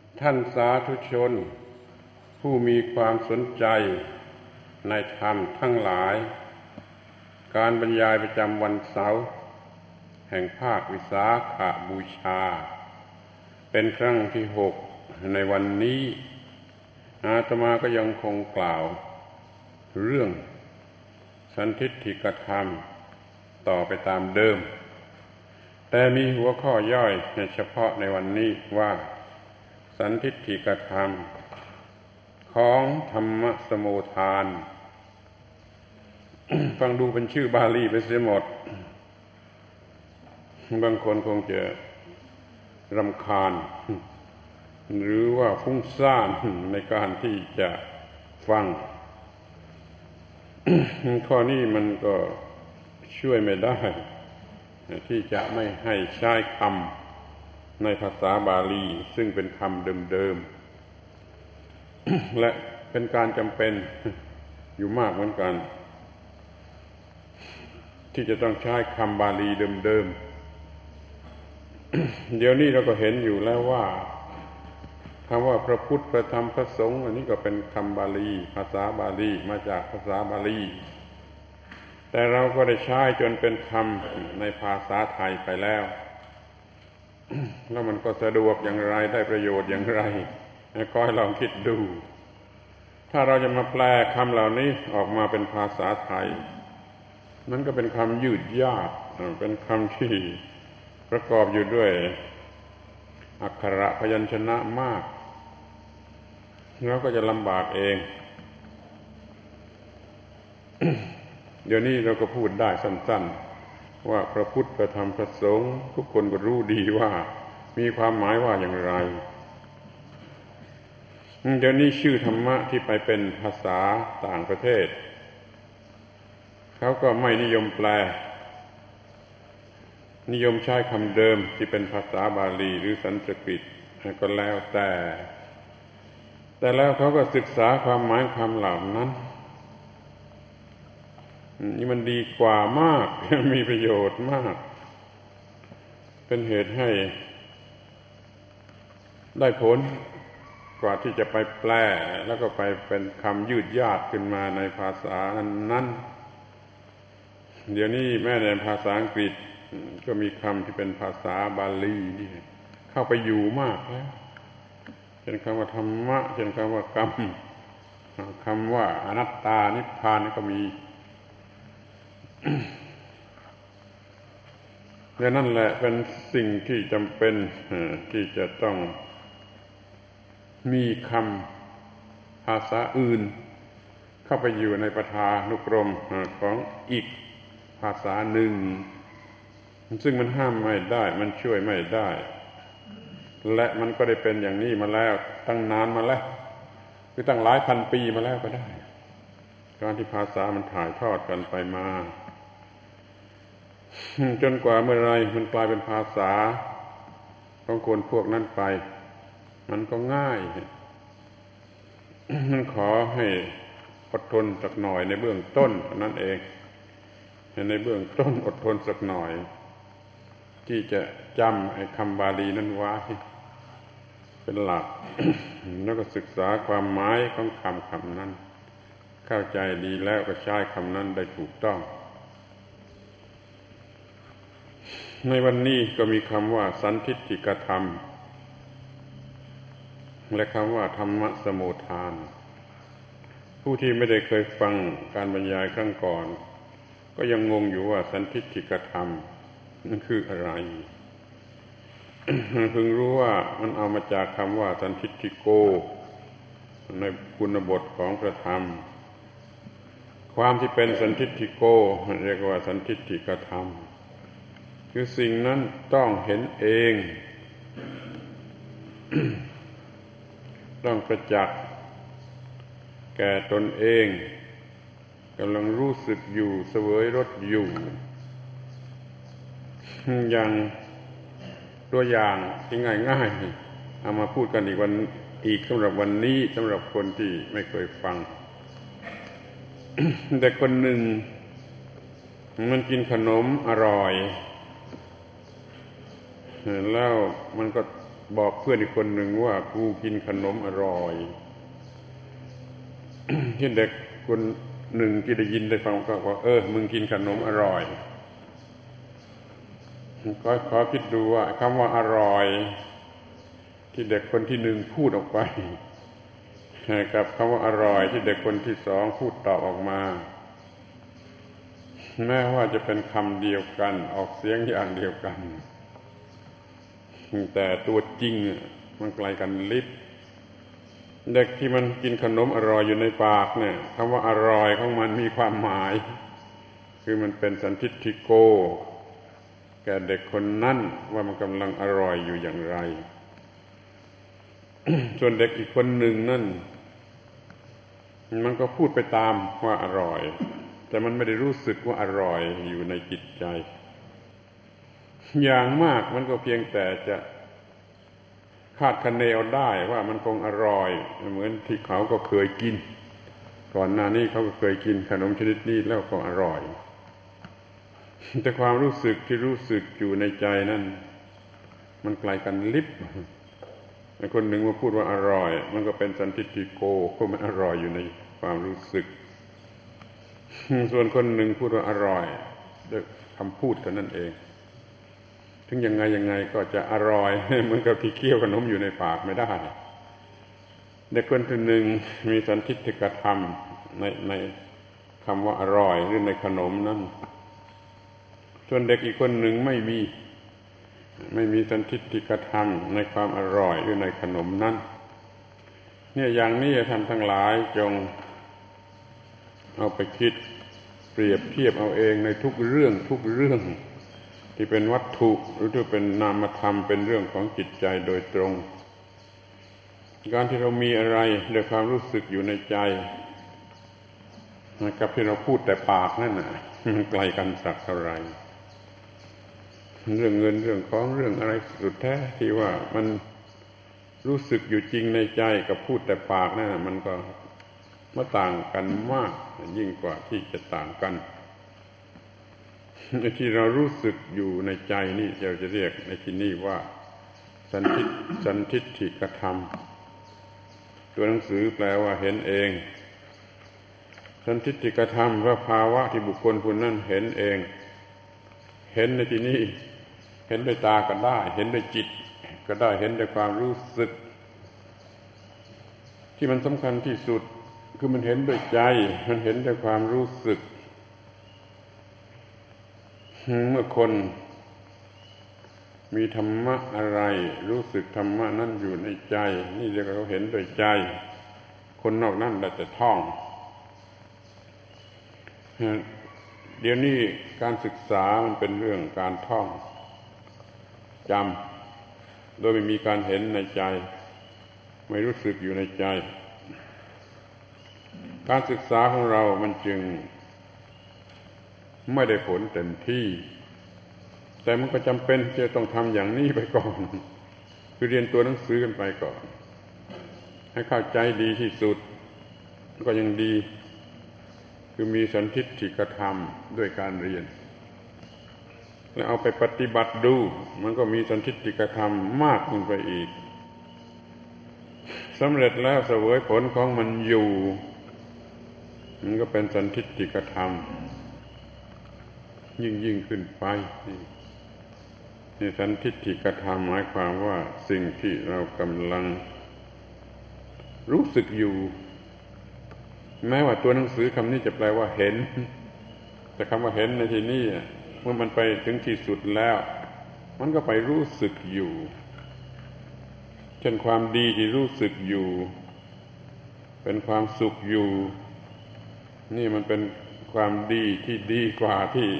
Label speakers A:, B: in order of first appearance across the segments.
A: ท่านสาธุชนผู้มีความสนใจในธรรมทั้งหลายการบรรยายประจำวันเสาร์แห่งภาควิสาขบูชาเป็นครั้งที่6ในวันนี้อาตมาก็ยังคงกล่าวเรื่องสันทิฏฐิกธรรมต่อไปตามเดิมแต่มีหัวข้อย่อยเฉพาะในวันนี้ว่าสันทิฏฐิกธรรมของธรรมสมุทาน ฟังดูเป็นชื่อบาลีไปเสียหมดบางคนคงจะรำคาญหรือว่าฟุ้งซ่านในการที่จะฟัง ข้อนี้มันก็ช่วยไม่ได้ที่จะไม่ให้ใช้คำในภาษาบาลีซึ่งเป็นคำเดิมๆ และเป็นการจำเป็นอยู่มากเหมือนกันที่จะต้องใช้คำบาลีเดิมๆ เดี๋ยวนี้เราก็เห็นอยู่แล้วว่าคำว่าพระพุทธพระธรรมพระสงฆ์อันนี้ก็เป็นคำบาลีภาษาบาลีมาจากภาษาบาลีแต่เราก็ได้ใช้จนเป็นคำในภาษาไทยไปแล้วแล้วมันก็สะดวกอย่างไรได้ประโยชน์อย่างไรขอให้ลองคิดดูถ้าเราจะมาแปลคำเหล่านี้ออกมาเป็นภาษาไทยมันก็เป็นคำยืดยาดเป็นคำที่ประกอบอยู่ด้วยอักขระพยัญชนะมากเราก็จะลำบากเอง เดี๋ยวนี้เราก็พูดได้สั้นๆว่าพระพุทธพระธรรมพระสงฆ์ทุกคนก็รู้ดีว่ามีความหมายว่าอย่างไรเดี๋ยวนี้ชื่อธรรมะที่ไปเป็นภาษาต่างประเทศเขาก็ไม่นิยมแปลนิยมใช้คำเดิมที่เป็นภาษาบาลีหรือสันสกฤตก็แล้วแต่แล้วเขาก็ศึกษาความหมายคำเหล่านั้นนี่มันดีกว่ามาก มีประโยชน์มากเป็นเหตุให้ได้ผลกว่าที่จะไปแปลแล้วก็ไปเป็นคำยืดยาดขึ้นมาในภาษานั้นเดี๋ยวนี้แม้ในภาษาอังกฤษก็มีคำที่เป็นภาษาบาลีเข้าไปอยู่มากแล้วเช่นคำว่าธรรมะเช่นคำว่ากรรมคำว่าอนัตตานิพพานก็มีและนั่นแหละเป็นสิ่งที่จำเป็นที่จะต้องมีคำภาษาอื่นเข้าไปอยู่ในประธานุกรมของอีกภาษาหนึ่งซึ่งมันห้ามไม่ได้มันช่วยไม่ได้และมันก็ได้เป็นอย่างนี้มาแล้วตั้งนานมาแล้วคือตั้งหลายพันปีมาแล้วก็ได้การที่ภาษามันถ่ายทอดกันไปมาจนกว่าเมื่อไรมันกลายเป็นภาษาของคนพวกนั้นไปมันก็ง่ายมันขอให้อดทนสักหน่อยในเบื้องต้นนั่นเองในเบื้องต้นอดทนสักหน่อยที่จะจำไอ้คำบาลีนั้นไว้เป็นหลัก แล้วก็ศึกษาความหมายของคำนั้นเข้าใจดีแล้วก็ใช้คำนั้นได้ถูกต้องในวันนี้ก็มีคำว่าสันทิฏฐิกธรรมและคำว่าธรรมสมุทานผู้ที่ไม่ได้เคยฟังการบรรยายครั้งก่อนก็ยังงงอยู่ว่าสันทิฏฐิกธรรมนั่นคืออะไร เพิ่งรู้ว่ามันเอามาจากคำว่าสันทิฏฐิโกในคุณบทของพระธรรมความที่เป็นสันทิฏฐิโกเรียกว่าสันทิฏฐิกธรรมคือสิ่งนั้นต้องเห็นเอง ต้องประจักษ์แก่ตนเองกำลังรู้สึกอยู่เสวยรสอยู่อย่างตัวอย่างที่ง่ายๆเอามาพูดกันอีกสำหรับวันนี้สำหรับคนที่ไม่เคยฟัง แต่คนหนึ่งมันกินขนมอร่อยแล้วมันก็บอกเพื่อนอีกคนหนึ่งว่ากูกินขนมอร่อย ที่เด็กคนหนึ่งที่ได้ยินได้ฟังก็ว่ามึงกินขนมอร่อยก็ขอคิดดูว่าคำว่าอร่อยที่เด็กคนที่หนึ่งพูดออกไปกับคำว่าอร่อยที่เด็กคนที่สองพูดตอบออกมาแม้ว่าจะเป็นคำเดียวกันออกเสียงอย่างเดียวกันแต่ตัวจริงมันไกลกันลิบเด็กที่มันกินขนมอร่อยอยู่ในปากเนี่ยคำว่าอร่อยของมันมีความหมายคือมันเป็นสันทิฏฐิโกแก่เด็กคนนั้นว่ามันกำลังอร่อยอยู่อย่างไร ส่วนเด็กอีกคนหนึ่งนั่นมันก็พูดไปตามว่าอร่อยแต่มันไม่ได้รู้สึกว่าอร่อยอยู่ในจิตใจอย่างมากมันก็เพียงแต่จะคาดคะเนเอาได้ว่ามันคงอร่อยเหมือนที่เขาก็เคยกินก่อนหน้านี้เขาก็เคยกินขนมชนิดนี้แล้วก็อร่อยแต่ความรู้สึกที่รู้สึกอยู่ในใจนั้นมันไกลกันลิบคนหนึ่งมาพูดว่าอร่อยมันก็เป็นสันทิฏฐิโกเพราะมันอร่อยอยู่ในความรู้สึกส่วนคนหนึ่งพูดว่าอร่อยด้วยคำพูดเท่านั้นเองถึงยังไงก็จะอร่อยเหมือนกับที่เคี้ยวขนมอยู่ในปากไม่ได้เด็กคนหนึ่งมีสันทิฏฐิกธรรมในคำว่าอร่อยหรือในขนมนั้นส่วนเด็กอีกคนหนึ่งไม่มีสันทิฏฐิกธรรมในความอร่อยหรือในขนมนั้นเนี่ยอย่างนี้ท่านทั้งหลายจงเอาไปคิดเปรียบเทียบเอาเองในทุกเรื่องที่เป็นวัตถุหรือที่เป็นนามธรรมเป็นเรื่องของจิตใจโดยตรงการที่เรามีอะไรด้วยความรู้สึกอยู่ในใจกับที่เราพูดแต่ปากนั่นน่ะมันไกลกันสักเท่าไหร่เรื่องเงินเรื่องของเรื่องอะไรสุดแท้ที่ว่ามันรู้สึกอยู่จริงในใจกับพูดแต่ปากนั่นน่ะมันก็มาต่างกันมากยิ่งกว่าที่จะต่างกันที่เรารู้สึกอยู่ในใจนี่เราจะเรียกในที่นี้ว่าสันทิฏฐิกธรรมตัวหนังสือแปลว่าเห็นเองสันทิฏฐิกธรรมว่าภาวะที่บุคคลผู้นั้นเห็นเองเห็นในที่นี้เห็นด้วยตาก็ได้เห็นด้วยจิตก็ได้เห็นด้วยความรู้สึกที่มันสำคัญที่สุดคือมันเห็นด้วยใจมันเห็นด้วยความรู้สึกเมื่อคนมีธรรมะอะไรรู้สึกธรรมะนั้นอยู่ในใจนี่เรียกว่าเขาเห็นด้วยใจคนนอกนั้นได้แต่ท่องเดี๋ยวนี้การศึกษามันเป็นเรื่องการท่องจำโดยไม่มีการเห็นในใจไม่รู้สึกอยู่ในใจการศึกษาของเรามันจึงไม่ได้ผลเต็มที่แต่มันก็จำเป็นจะต้องทำอย่างนี้ไปก่อนคือเรียนตัวหนังสือกันไปก่อนให้เข้าใจดีที่สุดก็ยังดีคือมีสันทิฏฐิกธรรมด้วยการเรียนแล้วเอาไปปฏิบัติดูมันก็มีสันทิฏฐิกธรรมมากขึ้นไปอีกสำเร็จแล้วเสวยผลของมันอยู่มันก็เป็นสันทิฏฐิกธรรมยิ่งขึ้นไปนี่สันทิฏฐิกธรรมหมายความว่าสิ่งที่เรากำลังรู้สึกอยู่แม้ว่าตัวหนังสือคำนี้จะแปลว่าเห็นแต่คำว่าเห็นในที่นี้เมื่อมันไปถึงที่สุดแล้วมันก็ไปรู้สึกอยู่เช่นความดีที่รู้สึกอยู่เป็นความสุขอยู่นี่มันเป็นความดีที่ดีกว่าที่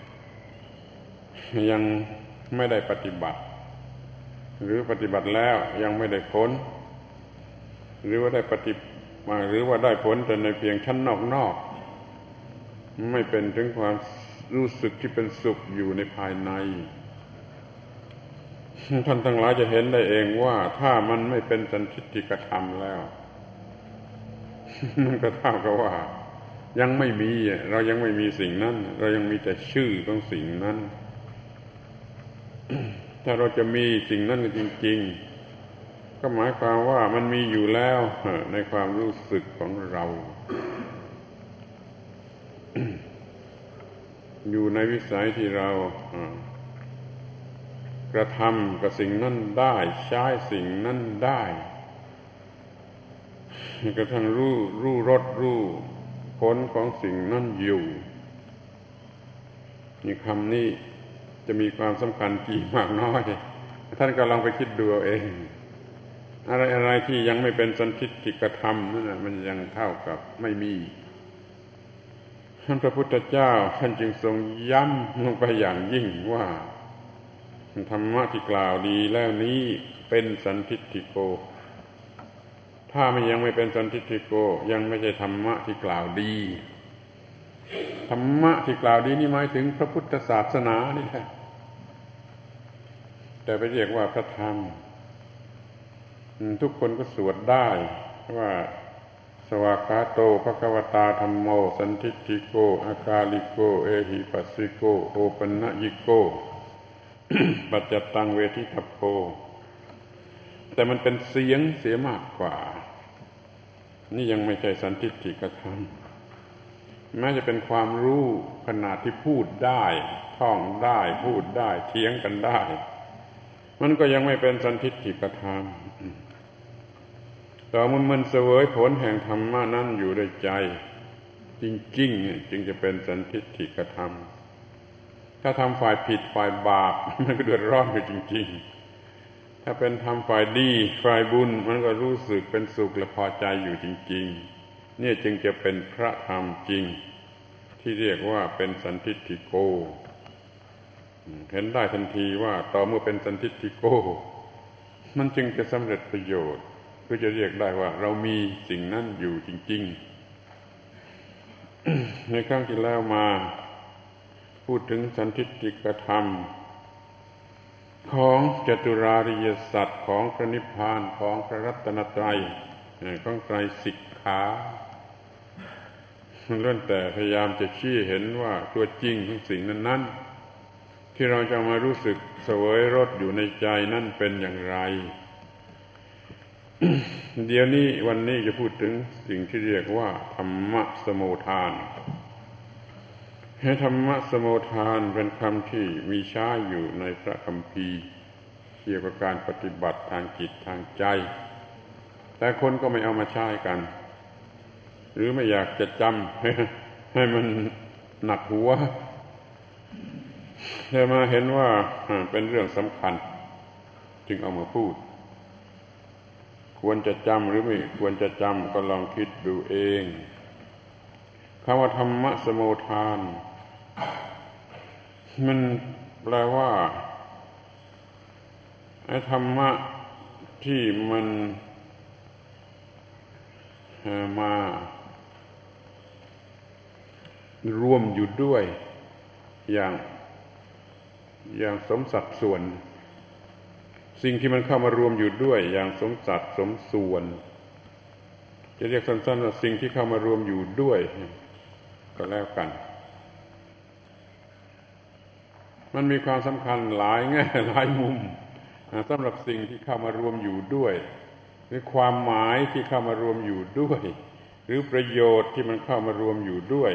A: ยังไม่ได้ปฏิบัติหรือปฏิบัติแล้วยังไม่ได้ผลหรือว่าได้ปฏิมาหรือว่าได้ผลแต่ในเพียงชั้นนอกไม่เป็นถึงความรู้สึกที่เป็นสุขอยู่ในภายในท่านทั้งหลายจะเห็นได้เองว่าถ้ามันไม่เป็นสันทิฏฐิกธรรมแล้วมันก็เท่ากับว่ายังไม่มีเรายังไม่มีสิ่งนั้นเรายังมีแต่ชื่อของสิ่งนั้นถ้าเราจะมีสิ่งนั้นจริงก็หมายความว่ามันมีอยู่แล้วในความรู้สึกของเรา อยู่ในวิสัยที่เรากระทำกับสิ่งนั้นได้ใช้สิ่งนั้นได้กระทั่งรู้รสรู้ผลของสิ่งนั้นอยู่นี่คำนี้จะมีความสำคัญกี่มากน้อยท่านก็ลองไปคิดดูเอาเองอะไรที่ยังไม่เป็นสันทิฏฐิกธรรมนั่นมันยังเท่ากับไม่มีท่านพระพุทธเจ้าท่านจึงทรงย้ำลงไปอย่างยิ่งว่าธรรมะที่กล่าวดีแล้วนี้เป็นสันทิฏฐิโกถ้ามันยังไม่เป็นสันทิฏฐิโกยังไม่ใช่ธรรมะที่กล่าวดีธรรมะที่กล่าวดีนี่หมายถึงพระพุทธศาสนานี่แหละแต่ไปเรียกว่าพระธรรมทุกคนก็สวดได้ว่าสวากขาโตภควตาธัมโมสันทิฏฐิโกอากาลิโกเอหิปัสสิโกโอปันนยิโก ปัจจตังเวทิทัพโพแต่มันเป็นเสียงเสียมากกว่านี่ยังไม่ใช่สันทิฏฐิกธรรมแม้จะเป็นความรู้ขนาดที่พูดได้ท่องได้พูดได้เถียงกันได้มันก็ยังไม่เป็นสันทิฏฐิกธรรมต่อมันเสวยผลแห่งธรรมะนั้นอยู่ในใจจริงๆจึงจะเป็นสันทิฏฐิกธรรมถ้าทำฝ่ายผิดฝ่ายบาปมันก็เดือดร้อนอยู่จริงๆถ้าเป็นทำฝ่ายดีฝ่ายบุญมันก็รู้สึกเป็นสุขและพอใจอยู่จริงๆนี่จึงจะเป็นพระธรรมจริงที่เรียกว่าเป็นสันทิฏฐิโกเห็นได้ทันทีว่าต่อเมื่อเป็นสันทิฏฐิโกมันจึงจะสำเร็จประโยชน์เพื่อจะเรียกได้ว่าเรามีสิ่งนั้นอยู่จริงๆ ในครั้งที่แล้วมาพูดถึงสันทิฏฐิกธรรมของจตุราริยสัจของพระนิพพานของพระรัตนตรัยของไตรสิกขามันล้วนแต่พยายามจะชี้เห็นว่าตัวจริงของสิ่งนั้นๆที่เราจะมารู้สึกเสวยรสอยู่ในใจนั่นเป็นอย่างไร เดี๋ยวนี้วันนี้จะพูดถึงสิ่งที่เรียกว่าธรรมสมุทานธรรมสมุทานเป็นคำที่มีใช้อยู่ในพระคัมภีร์เกี่ยวกับการปฏิบัติทางจิตทางใจแต่คนก็ไม่เอามาใช้กันหรือไม่อยากจะจำให้มันหนักหัวแต่มาเห็นว่าเป็นเรื่องสำคัญจึงเอามาพูดควรจะจำหรือไม่ควรจะจำก็ลองคิดดูเองคำว่าธรรมสมุทานมันแปลว่าไอ้ธรรมะที่มันมารวมอยู่ด้วยอย่างสมสัดส่วนสิ่งที่มันเข้ามารวมอยู่ด้วยอย่างสมสัดสมส่วนจะเรียกสั้นๆว่าสิ่งที่เข้ามารวมอยู่ด้วยก็แล้วกันมันมีความสำคัญหลายแง่หลายมุมสำหรับสิ่งที่เข้ามารวมอยู่ด้วยหรือความหมายที่เข้ามารวมอยู่ด้วยหรือประโยชน์ที่มันเข้ามารวมอยู่ด้วย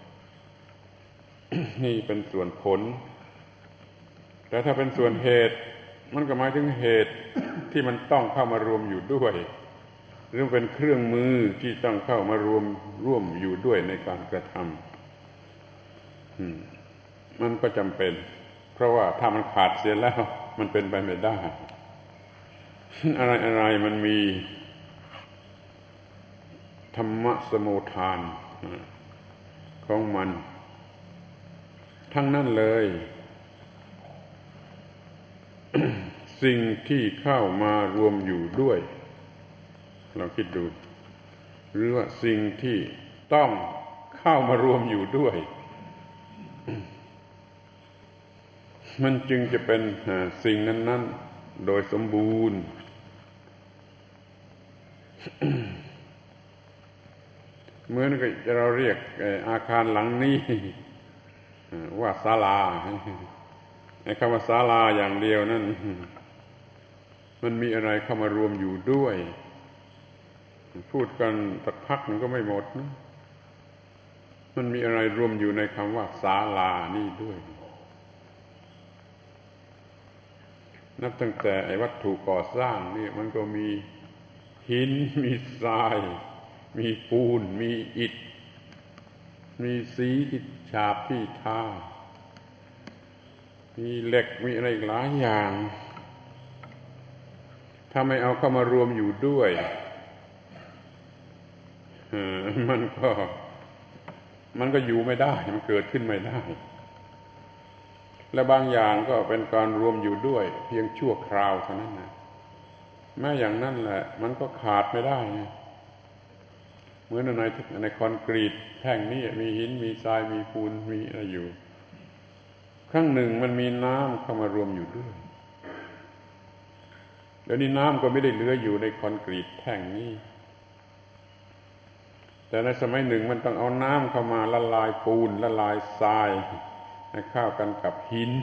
A: นี่เป็นส่วนผลแต่ถ้าเป็นส่วนเหตุมันก็หมายถึงเหตุที่มันต้องเข้ามารวมอยู่ด้วยหรือเป็นเครื่องมือที่ต้องเข้ามารวมร่วมอยู่ด้วยในการกระทำมันก็จำเป็นเพราะว่าถ้ามันขาดเสียแล้วมันเป็นไปไม่ได้อะไรมันมีธรรมะสมุทานของมันทั้งนั้นเลย สิ่งที่เข้ามารวมอยู่ด้วยเราคิดดูหรือว่าสิ่งที่ต้องเข้ามารวมอยู่ด้วยมันจึงจะเป็นสิ่งนั้นๆโดยสมบูรณ์ เหมือนกับเราเรียกอาคารหลังนี้ว่าศาลาไอ้คำว่าศาลาอย่างเดียวนั่นมันมีอะไรเข้ามารวมอยู่ด้วยพูดกันสักพักมันก็ไม่หมดนะมันมีอะไรรวมอยู่ในคำว่าศาลานี่ด้วยนับตั้งแต่ไอ้วัตถุก่อสร้างนี่มันก็มีหินมีทรายมีปูนมีอิฐมีสีที่ฉาบที่ทามีเหล็กมีอะไรหลายอย่างถ้าไม่เอาเข้ามารวมอยู่ด้วยมันก็อยู่ไม่ได้มันเกิดขึ้นไม่ได้และบางอย่างก็เป็นการรวมอยู่ด้วยเพียงชั่วคราวเท่านั้นนะแม้อย่างนั้นแหละมันก็ขาดไม่ได้นะเหมือนในคอนกรีตแท่งนี้มีหินมีทรายมีปูนมีอะไรอยู่ครั้งหนึ่งมันมีน้ำเข้ามารวมอยู่ด้วยเดี๋ยวนี้น้ำก็ไม่ได้เหลืออยู่ในคอนกรีตแท่งนี้แต่ในสมัยหนึ่งมันต้องเอาน้ำเข้ามาละลายปูนละลายทรายให้เข้ากันกับหิน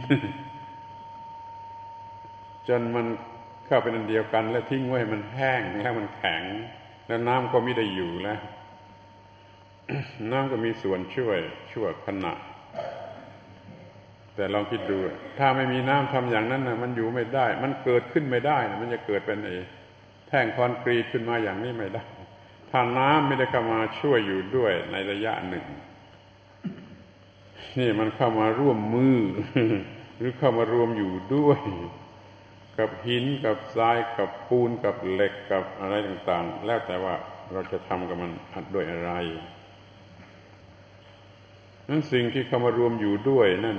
A: จนมันเข้าเป็นอันเดียวกันแล้วทิ้งไว้ให้มันแห้งแล้วมันแข็งแล้วน้ำก็ไม่ได้อยู่แล้ว น้ำก็มีส่วนช่วยชั่วขณะแต่ลองคิดดูถ้าไม่มีน้ำทำอย่างนั้นนะมันอยู่ไม่ได้มันเกิดขึ้นไม่ได้นะมันจะเกิดเป็นแท่งคอนกรีตขึ้นมาอย่างนี้ไม่ได้ถ้าน้ำไม่ได้เข้ามาช่วยอยู่ด้วยในระยะหนึ่งนี่มันเข้ามาร่วมมือ หรือเข้ามารวมอยู่ด้วยกับหินกับทรายกับปูนกับเหล็กกับอะไรต่างๆแล้วแต่ว่าเราจะทำกับมันด้วยอะไรนั้นสิ่งที่เข้ามารวมอยู่ด้วยนั่น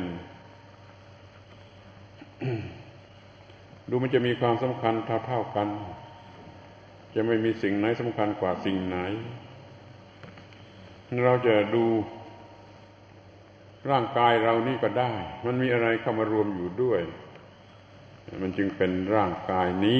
A: ดูมันจะมีความสำคัญเท่ากันจะไม่มีสิ่งไหนสำคัญกว่าสิ่งไหนเราจะดูร่างกายเรานี่ก็ได้มันมีอะไรเข้ามารวมอยู่ด้วยมันจึงเป็นร่างกายนี้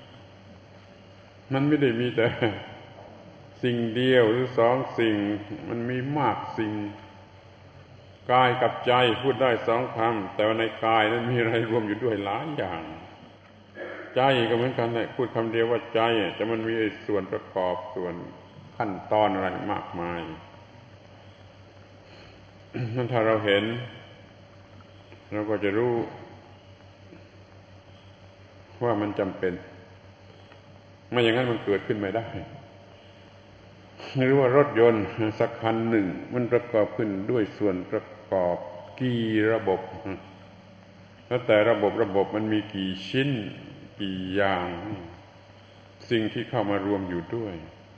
A: มันไม่ได้มีแต่สิ่งเดียวหรือสองสิ่งมันมีมากสิ่งกายกับใจพูดได้สองคำแต่ว่าในกายนั้นมีอะไรรวมอยู่ด้วยหลายอย่างใจก็เหมือนกันแหละพูดคำเดียวว่าใจแต่มันมีส่วนประกอบส่วนขั้นตอนอะไรมากมายนั่นถ้าเราเห็นเราก็จะรู้ว่ามันจำเป็นไม่อย่างนั้นมันเกิดขึ้นไม่ได้หรือว่ารถยนต์สักคันหนึ่งมันประกอบขึ้นด้วยส่วนประกอบกี่ระบบแล้วแต่ระบบมันมีกี่ชิ้นกี่อย่างสิ่งที่เข้ามารวมอยู่ด้วย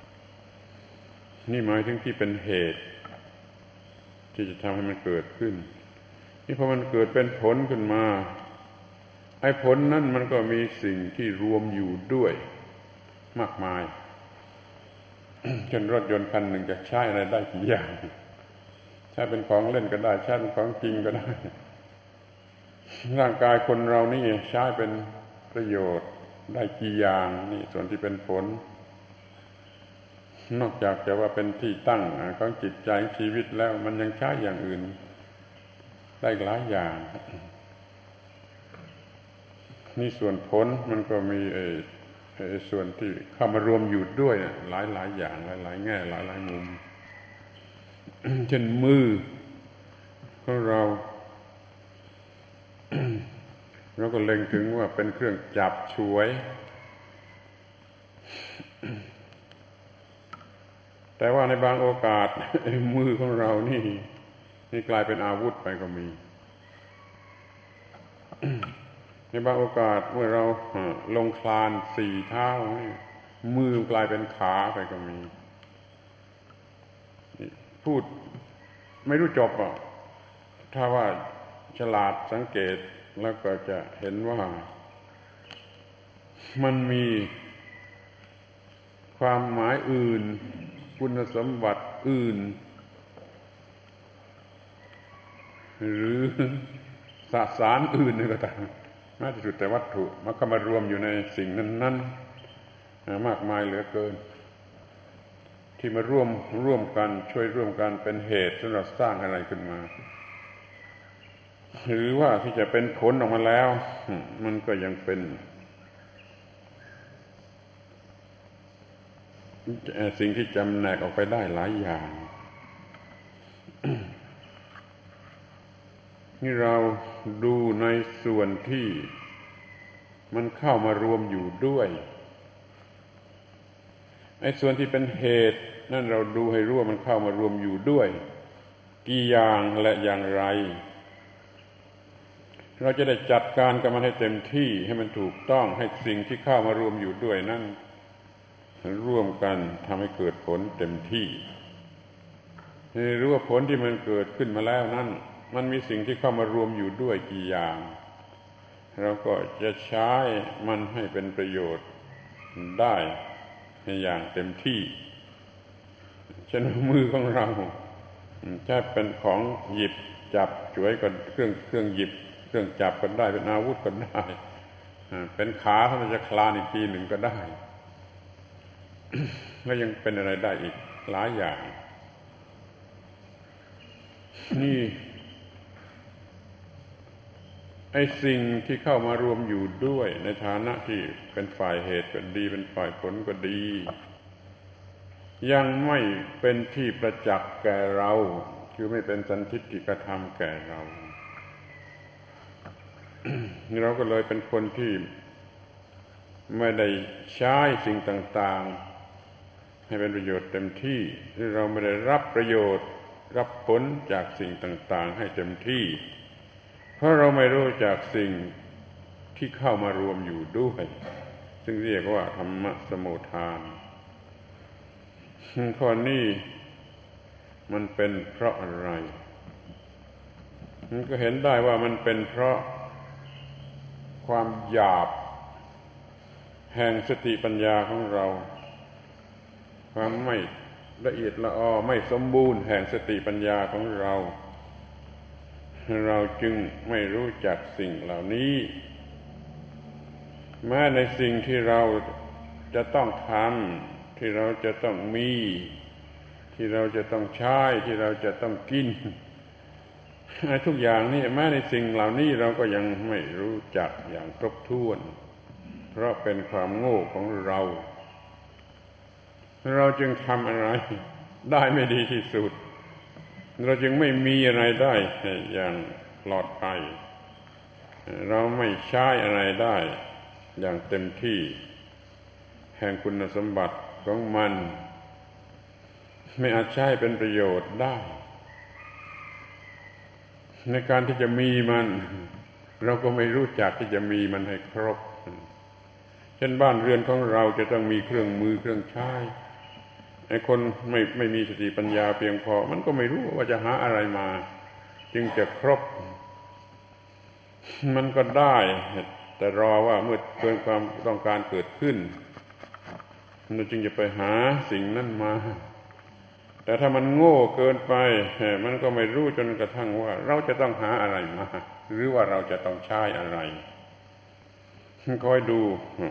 A: นี่หมายถึงที่เป็นเหตุที่จะทำให้มันเกิดขึ้นนี่พอมันเกิดเป็นผลขึ้นมาไอ้ผลนั้นมันก็มีสิ่งที่รวมอยู่ด้วยมากมายเช่นรถยนต์คันหนึ่งจะใช้อะไรได้กี่อย่างใช้เป็นของเล่นก็ได้ใช้เป็นของจริงก็ได้ร่างกายคนเรานี่ใช้เป็นประโยชน์ได้กี่อย่างนี่ส่วนที่เป็นผลนอกจากจะว่าเป็นที่ตั้งของจิตใจชีวิตแล้วมันยังใช้อย่างอื่นได้หลายอย่างนี่ส่วนผลมันก็มีส่วนที่เข้ามารวมอยู่ด้วยหลายอย่างหลายแง่หลายมุม เช่นมือของเรา เราก็เล็งถึงว่าเป็นเครื่องจับฉวยแต่ว่าในบางโอกาส มือของเรานี่กลายเป็นอาวุธไปก็มี ในบางโอกาสเมื่อเราลงคลานสี่เท้ามือกลายเป็นขาไปก็มีพูดไม่รู้จบอ่ะถ้าว่าฉลาดสังเกตแล้วก็จะเห็นว่ามันมีความหมายอื่นคุณสมบัติอื่นหรือสสารอื่นก็ตามน่าจะสุดแต่วัตถุมันก็มารวมอยู่ในสิ่งนั้นๆมากมายเหลือเกินที่มาร่วมกันช่วยร่วมกันเป็นเหตุสำหรับสร้างอะไรขึ้นมาหรือว่าที่จะเป็นผลออกมาแล้วมันก็ยังเป็นสิ่งที่จำแนกออกไปได้หลายอย่าง นี่เราดูในส่วนที่มันเข้ามารวมอยู่ด้วยไอ้ส่วนที่เป็นเหตุนั่นเราดูให้รู้ว่ามันเข้ามารวมอยู่ด้วยกี่อย่างและอย่างไรเราจะได้จัดการกับมันให้เต็มที่ให้มันถูกต้องให้สิ่งที่เข้ามารวมอยู่ด้วยนั่นร่วมกันทำให้เกิดผลเต็มที่ให้รู้ว่าผลที่มันเกิดขึ้นมาแล้วนั่นมันมีสิ่งที่เข้ามารวมอยู่ด้วยกี่อย่างเราก็จะใช้มันให้เป็นประโยชน์ได้อย่างเต็มที่เช่นมือของเราจะเป็นของหยิบจับช่วยกับเครื่องหยิบเครื่องจับก็ได้เป็นอาวุธก็ได้เป็นขาถ้ามันจะคลานอีกทีหนึ่งก็ได้แล้วยังเป็นอะไรได้อีกหลายอย่างนี่ไอ้สิ่งที่เข้ามารวมอยู่ด้วยในฐานะที่เป็นฝ่ายเหตุก็ดีเป็นฝ่ายผลก็ดียังไม่เป็นที่ประจักษ์แก่เราคือไม่เป็นสันทิฏฐิกธรรมแก่เรา เราก็เลยเป็นคนที่ไม่ได้ใช้สิ่งต่างๆให้เป็นประโยชน์เต็มที่หรือเราไม่ได้รับประโยชน์รับผลจากสิ่งต่างๆให้เต็มที่เพราะเราไม่รู้จักสิ่งที่เข้ามารวมอยู่ด้วยซึ่งเรียกว่าธรรมสมุทฐานข้อนี้มันเป็นเพราะอะไรมันก็เห็นได้ว่ามันเป็นเพราะความหยาบแห่งสติปัญญาของเราความไม่ละเอียดละออไม่สมบูรณ์แห่งสติปัญญาของเราจึงไม่รู้จักสิ่งเหล่านี้แม้ในสิ่งที่เราจะต้องทำที่เราจะต้องมีที่เราจะต้องใช้ที่เราจะต้องกินทุกอย่างนี่แม้ในสิ่งเหล่านี้เราก็ยังไม่รู้จักอย่างครบถ้วนเพราะเป็นความโง่ของเราจึงทำอะไรได้ไม่ดีที่สุดเราจึงไม่มีอะไรได้อย่างปลอดภัยเราไม่ใช้อะไรได้อย่างเต็มที่แห่งคุณสมบัติของมันไม่อาจใช้เป็นประโยชน์ได้ในการที่จะมีมันเราก็ไม่รู้จักที่จะมีมันให้ครบเช่นบ้านเรือนของเราจะต้องมีเครื่องมือเครื่องใช้ไอ้คนไม่มีสติปัญญาเพียงพอมันก็ไม่รู้ว่าจะหาอะไรมาจึงจะครบมันก็ได้แต่รอว่าเมื่อเกิดความต้องการเกิดขึ้นเราจึงจะไปหาสิ่งนั้นมาแต่ถ้ามันโง่เกินไปมันก็ไม่รู้จนกระทั่งว่าเราจะต้องหาอะไรมาหรือว่าเราจะต้องใช้อะไรคอยดู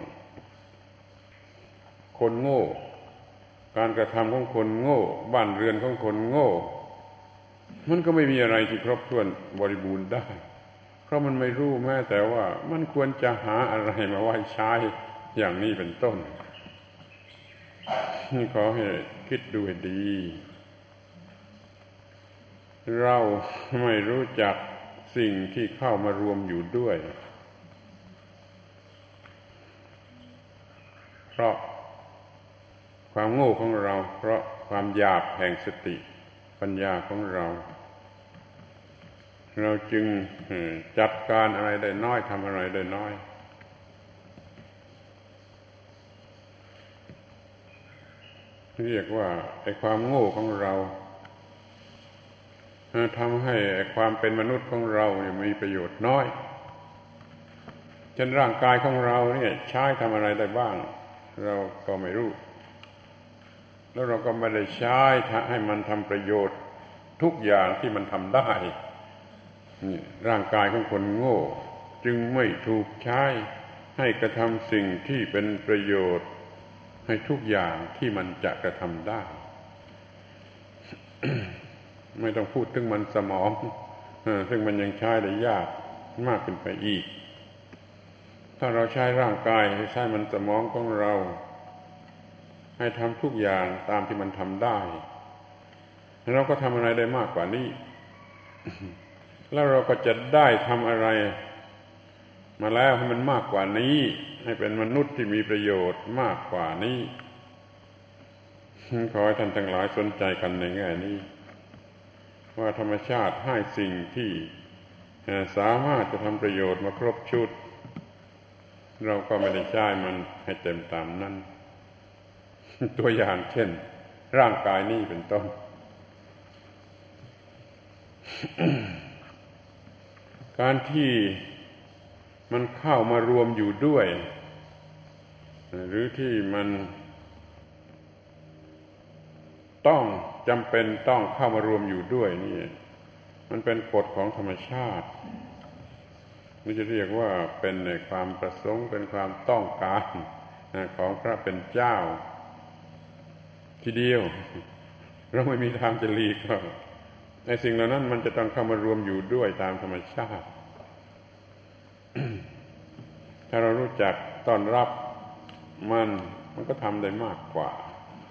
A: คนโง่การกระทำของคนโง่บ้านเรือนของคนโง่มันก็ไม่มีอะไรที่ครบถ้วนบริบูรณ์ได้เพราะมันไม่รู้แม้แต่ว่ามันควรจะหาอะไรมาไว้ใช้อย่างนี้เป็นต้นนี่ขอให้คิดดูให้ดีเราไม่รู้จักสิ่งที่เข้ามารวมอยู่ด้วยเพราะความโง่ของเราเพราะความหยาบแห่งสติปัญญาของเราจึงจัดการอะไรได้น้อยทำอะไรได้น้อยเรียกว่าไอ้ความโง่ของเราทำให้ความเป็นมนุษย์ของเราเนี่ยมีประโยชน์น้อยเช่นร่างกายของเราเนี่ยใช้ทำอะไรได้บ้างเราก็ไม่รู้แล้วเราก็ไม่ได้ใช้ให้มันทำประโยชน์ทุกอย่างที่มันทำได้นี่ร่างกายของคนโง่จึงไม่ถูกใช้ให้กระทำสิ่งที่เป็นประโยชน์ให้ทุกอย่างที่มันจะกระทำได้ ไม่ต้องพูดถึงมันสมองซึ่งมันยังใช้ได้ยากมากขึ้นไปอีกถ้าเราใช้ร่างกายให้ใช้มันสมองของเราให้ทำทุกอย่างตามที่มันทำได้เราก็ทำอะไรได้มากกว่านี้ แล้วเราก็จะได้ทำอะไรมาแล้วให้มันมากกว่านี้ให้เป็นมนุษย์ที่มีประโยชน์มากกว่านี้ขอให้ท่านทั้งหลายสนใจกันในแง่นี้ว่าธรรมชาติให้สิ่งที่สามารถจะทำประโยชน์มาครบชุดเราก็ไม่ได้ใช้มันให้เต็มตามนั้นตัวอย่างเช่นร่างกายนี้เป็นต้น การที่มันเข้ามารวมอยู่ด้วยหรือที่มันต้องจำเป็นต้องเข้ามารวมอยู่ด้วยนี่มันเป็นกฎของธรรมชาตินี่จะเรียกว่าเป็นความประสงค์เป็นความต้องการของพระเป็นเจ้าทีเดียวเราไม่มีทางจะหลีกในสิ่งเหล่านั้นมันจะต้องเข้ามารวมอยู่ด้วยตามธรรมชาติ ถ้าเรารู้จักต้อนรับมันก็ทำได้มากกว่า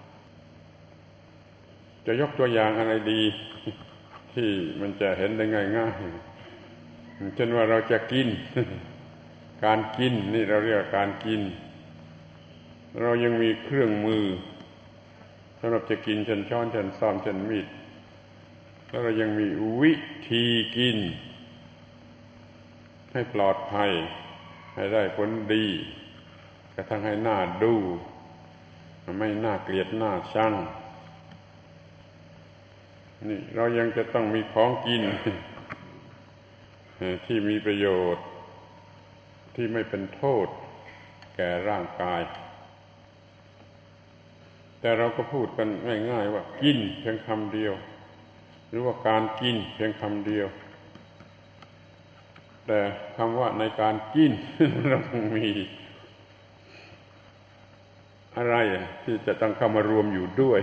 A: จะยกตัวอย่างอะไรดีที่มันจะเห็นได้ง่ายๆเช่นว่าเราจะกิน การกินนี่เราเรียกการกินเรายังมีเครื่องมือสำหรับจะกินเช่นช้อนเช่นซ้อมเช่นมีดแล้วเรายังมีวิธีกินให้ปลอดภัยให้ได้ผลดีกระทั่งให้น่าดูไม่น่าเกลียดน่าชังนี่เรายังจะต้องมีของกิน ที่มีประโยชน์ที่ไม่เป็นโทษแก่ร่างกายแต่เราก็พูดกันง่ายๆว่ากินเพียงคำเดียวหรือว่าการกินเพียงคำเดียวแต่คำว่าในการกิน เราต้องมีอะไรที่จะต้องเข้ามารวมอยู่ด้วย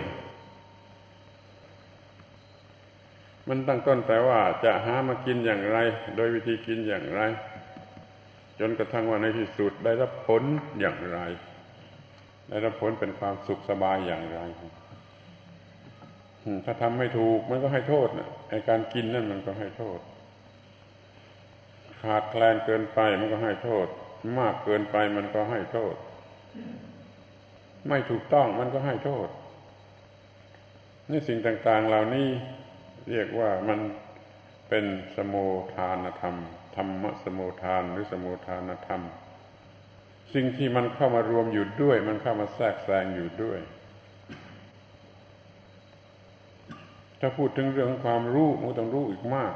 A: มันตั้งต้นแต่ว่าจะหามากินอย่างไรโดยวิธีกินอย่างไรจนกระทั่งว่าในที่สุดได้รับผลอย่างไรได้รับผลเป็นความสุขสบายอย่างไรถ้าทำไม่ถูกมันก็ให้โทษนะไอ้การกินนั่นมันก็ให้โทษขาดแคลนเกินไปมันก็ให้โทษมากเกินไปมันก็ให้โทษไม่ถูกต้องมันก็ให้โทษนี่สิ่งต่างๆเหล่านี้เรียกว่ามันเป็นสโมทานธรรมธรรมะสโมทานหรือสโมทานธรรมสิ่งที่มันเข้ามารวมอยู่ด้วยมันเข้ามาแทรกแซงอยู่ด้วยถ้าพูดถึงเรื่องความรู้มันต้องรู้อีกมาก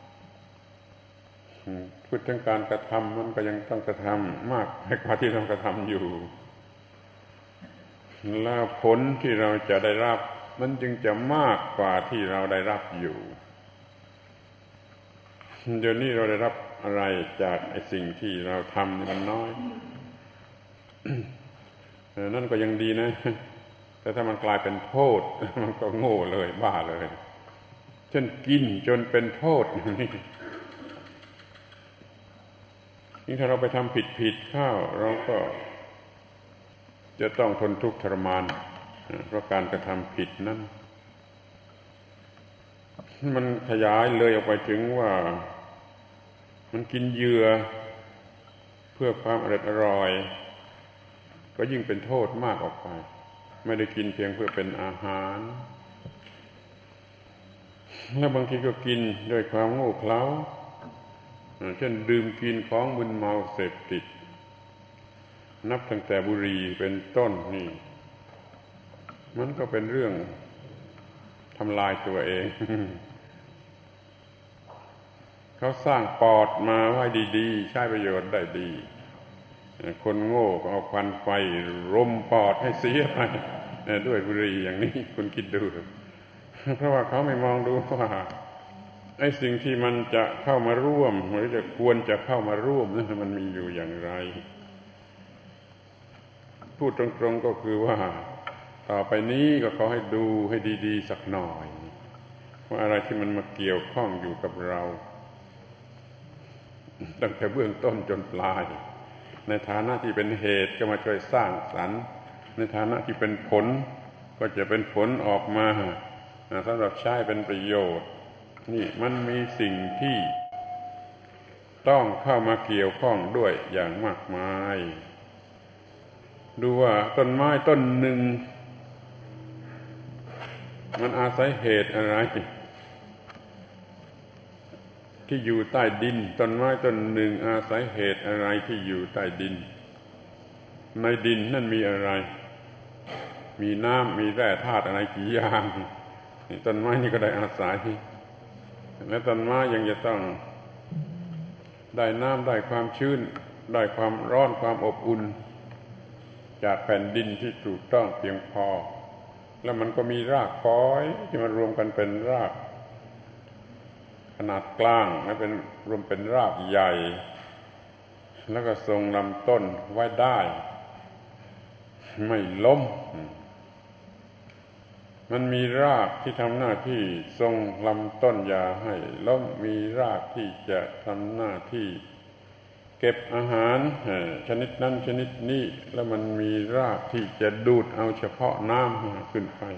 A: พูดถึงการกระทำมันก็ยังต้องกระทำมากกว่าที่ต้องกระทำอยู่แล้วผลที่เราจะได้รับมันจึงจะมากกว่าที่เราได้รับอยู่เดี๋ยวนี้เราได้รับอะไรจากไอ้สิ่งที่เราทำมันน้อย นั่นก็ยังดีนะแต่ถ้ามันกลายเป็นโทษมันก็โง่เลยบ้าเลยเช่นกินจนเป็นโทษนี่ถ้าเราไปทำผิดเข้าเราก็จะต้องทนทุกข์ทรมานเพราะการกระทำผิดนั้นมันขยายเลยออกไปถึงว่ามันกินเหยื่อเพื่อความอร่อยก็ยิ่งเป็นโทษมากออกไปไม่ได้กินเพียงเพื่อเป็นอาหารแล้วบางทีก็กินด้วยความโง่เขลาเช่นดื่มกินของมึนเมาเสพติดนับตั้งแต่บุหรี่เป็นต้นนี่มันก็เป็นเรื่องทำลายตัวเอง เขาสร้างปอดมาไว้ดีๆใช้ประโยชน์ได้ดีคนโง่ก็เอาควันไฟรมปอดให้เสียไปด้วยบุหรี่อย่างนี้คุณคิดดูเพราะว่าเขาไม่มองดูว่าไอ้สิ่งที่มันจะเข้ามาร่วมหรือจะควรจะเข้ามาร่วมนั้นมันมีอยู่อย่างไรพูดตรงๆก็คือว่าต่อไปนี้ก็ขอให้ดูให้ดีๆสักหน่อยว่าอะไรที่มันมาเกี่ยวข้องอยู่กับเราตั้งแต่เบื้องต้นจนปลายในฐานะที่เป็นเหตุก็มาช่วยสร้างสรรค์ในฐานะที่เป็นผลก็จะเป็นผลออกมาสำหรับใช้เป็นประโยชน์นี่มันมีสิ่งที่ต้องเข้ามาเกี่ยวข้องด้วยอย่างมากมายดูว่าต้นไม้ต้นหนึ่งมันอาศัยเหตุอะไรที่อยู่ใต้ดินต้นไม้ต้นหนึ่งอาศัยเหตุอะไรที่อยู่ใต้ดินในดินนั่นมีอะไรมีน้ำมีแร่ธาตุอะไรกี่อย่างต้นไม้นี่ก็ได้อาศัยและต้นไม้ยังจะต้องได้น้ำได้ความชื้นได้ความร้อนความอบอุ่นจากแผ่นดินที่ถูกต้องเพียงพอแล้วมันก็มีรากฝอยที่มารวมกันเป็นรากขนาดกลางและเป็นรวมเป็นรากใหญ่แล้วก็ทรงลำต้นไว้ได้ไม่ล้มมันมีรากที่ทำหน้าที่ทรงลำต้นอย่าให้ล้มมีรากที่จะทำหน้าที่เก็บอาหารชนิดนั้นชนิดนี้แล้วมันมีรากที่จะดูดเอาเฉพาะน้ำขึ้นไป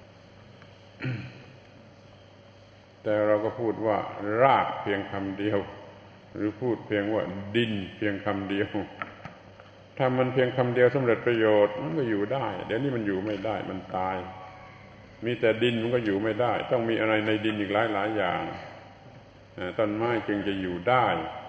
A: แต่เราก็พูดว่ารากเพียงคำเดียวหรือพูดเพียงว่าดินเพียงคำเดียวถ้ามันเพียงคำเดียวสำเร็จประโยชน์มันก็อยู่ได้เดี๋ยวนี้มันอยู่ไม่ได้มันตายมีแต่ดินมันก็อยู่ไม่ได้ต้องมีอะไรในดินอีกหลายอย่างต้นไม้จึงจะอยู่ได้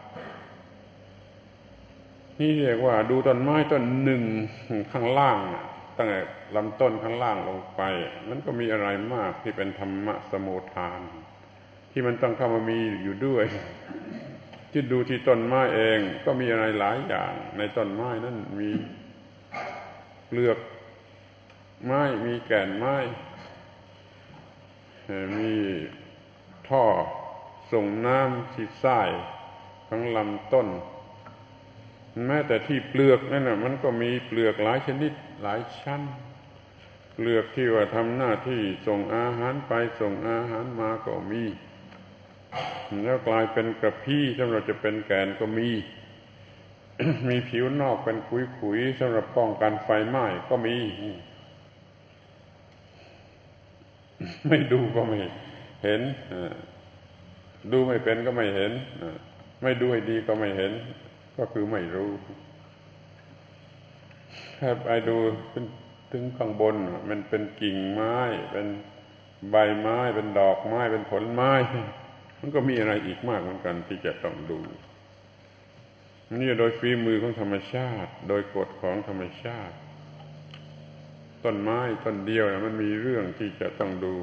A: นี่เรียกว่าดูต้นไม้ต้นหนึ่งข้างล่างตั้งแต่ลำต้นข้างล่างลงไปมันก็มีอะไรมากที่เป็นธรรมะสมุทฐานที่มันต้องเข้ามามีอยู่ด้วยที่ดูที่ต้นไม้เองก็มีอะไรหลายอย่างในต้นไม้นั้นมีเปลือกไม้มีแก่นไม้มีท่อส่งน้ำที่ใต้ของลำต้นแม้แต่ที่เปลือกนั่นน่ะมันก็มีเปลือกหลายชนิดหลายชั้นเปลือกที่ว่าทำหน้าที่ส่งอาหารไปส่งอาหารมาก็มีแล้วกลายเป็นกระพี้สำหรับจะเป็นแกนก็มี มีผิวนอกเป็นขุยๆสำหรับป้องกันไฟไหม้ก็มี ไม่ดูก็ไม่เห็นดูไม่เป็นก็ไม่เห็นไม่ดูให้ดีก็ไม่เห็นก็คือไม่รู้ถ้าไปดูถึงข้างบนมันเป็นกิ่งไม้เป็นใบไม้เป็นดอกไม้เป็นผลไม้มันก็มีอะไรอีกมากเหมือนกันที่จะต้องดูนี่โดยฝีมือของธรรมชาติโดยกฎของธรรมชาติต้นไม้ต้นเดียวมันมีเรื่องที่จะต้องดู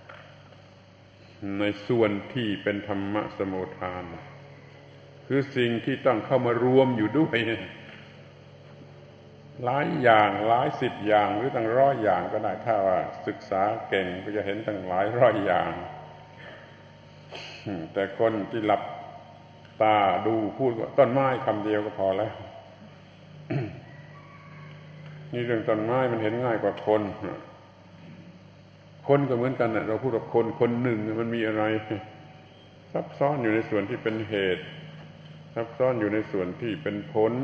A: ในส่วนที่เป็นธรรมะสมุทฐานคือสิ่งที่ต้องเข้ามารวมอยู่ด้วยหลายอย่างหลายสิบอย่างหรือตั้งร้อยอย่างก็ได้ถ้าว่าศึกษาเก่งก็จะเห็นตั้งหลายร้อยอย่างแต่คนที่หลับตาดูพูดว่าต้นไม้คำเดียวก็พอแล้ว นี่เรื่องต้นไม้มันเห็นง่ายกว่าคนคนก็เหมือนกันนะเราพูดกับคนคนหนึ่งมันมีอะไรซับซ้อนอยู่ในส่วนที่เป็นเหตุซับซ้อนอยู่ในส่วนที่เป็นผล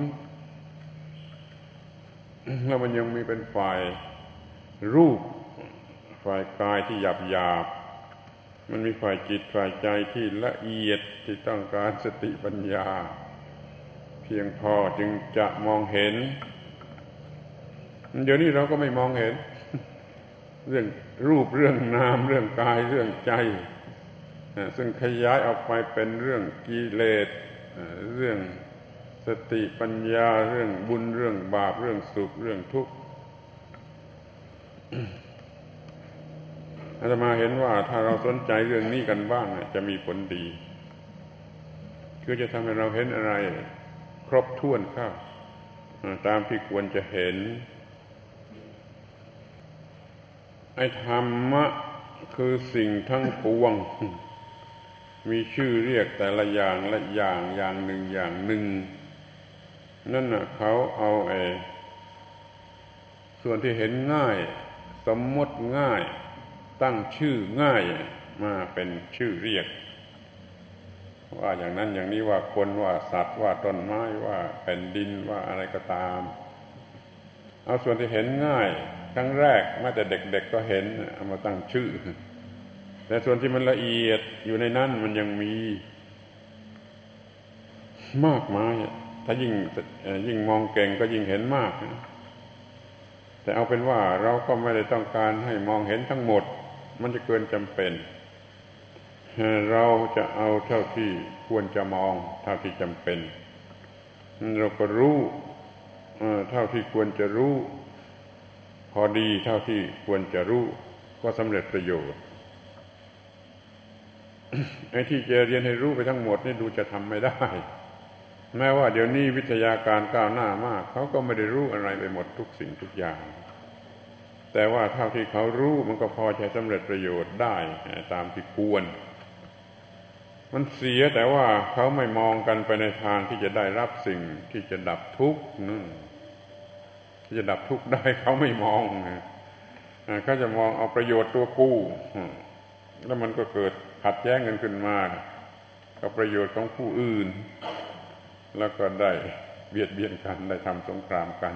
A: แล้วมันยังมีเป็นฝ่ายรูปฝ่ายกายที่หยาบมันมีฝ่ายจิตฝ่ายใจที่ละเอียดที่ต้องการสติปัญญาเพียงพอจึงจะมองเห็นเดี๋ยวนี้เราก็ไม่มองเห็นเรื่องรูปเรื่องนามเรื่องกายเรื่องใจซึ่งขยายออกไปเป็นเรื่องกิเลสเรื่องสติปัญญาเรื่องบุญเรื่องบาปเรื่องสุขเรื่องทุกข์อาตมาเห็นว่าถ้าเราสนใจเรื่องนี้กันบ้างจะมีผลดีคือจะทำให้เราเห็นอะไรครบถ้วนเข้าตามที่ควรจะเห็นไอ้ธรรมะคือสิ่งทั้งปวงมีชื่อเรียกแต่ละอย่างละอย่างหนึ่งนั่นน่ะเขาเอาส่วนที่เห็นง่ายสมมติง่ายตั้งชื่อง่ายมาเป็นชื่อเรียกว่าอย่างนั้นอย่างนี้ว่าคนว่าสัตว์ว่าต้นไม้ว่าแผ่นดินว่าอะไรก็ตามเอาส่วนที่เห็นง่ายครั้งแรกแม้แต่เด็กๆก็เห็นเอามาตั้งชื่อแต่ส่วนที่มันละเอียดอยู่ในนั้นมันยังมีมากมายถ้ายิ่งมองเก่งก็ยิ่งเห็นมากแต่เอาเป็นว่าเราก็ไม่ได้ต้องการให้มองเห็นทั้งหมดมันจะเกินจำเป็นเราจะเอาเท่าที่ควรจะมองเท่าที่จำเป็นเราก็รู้เท่าที่ควรจะรู้พอดีเท่าที่ควรจะรู้ก็สำเร็จประโยชน์ไอ้ที่จะเรียนให้รู้ไปทั้งหมดนี่ดูจะทำไม่ได้แม้ว่าเดี๋ยวนี้วิทยาการก้าวหน้ามากเขาก็ไม่ได้รู้อะไรไปหมดทุกสิ่งทุกอย่างแต่ว่าเท่าที่เขารู้มันก็พอจะสำเร็จประโยชน์ได้ตามที่ควรมันเสียแต่ว่าเขาไม่มองกันไปในทางที่จะได้รับสิ่งที่จะดับทุกข์นั่นที่จะดับทุกข์ได้เขาไม่มองเขาจะมองเอาประโยชน์ตัวกู้แล้วมันก็เกิดขัดแย้งกันขึ้นมากับประโยชน์ของผู้อื่นแล้วก็ได้เบียดเบียนกันได้ทำสงครามกัน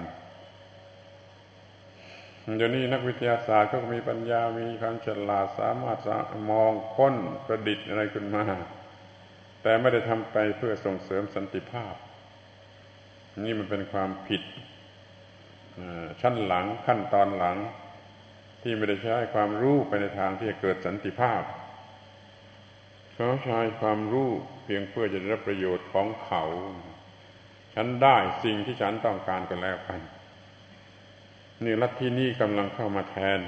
A: เดี๋ยวนี้นักวิทยาศาสตร์ก็มีปัญญามีความฉลาดสามารถมองค้นประดิษฐ์อะไรขึ้นมาแต่ไม่ได้ทำไปเพื่อส่งเสริมสันติภาพนี่มันเป็นความผิดชั้นหลังขั้นตอนหลังที่ไม่ได้ใช้ความรู้ไปในทางที่จะเกิดสันติภาพเขาใช้ความรู้เพียงเพื่อจะได้รับประโยชน์ของเขาฉันได้สิ่งที่ฉันต้องการกันแล้วกันนี่ลัทธินี้กำลังเข้ามาแทน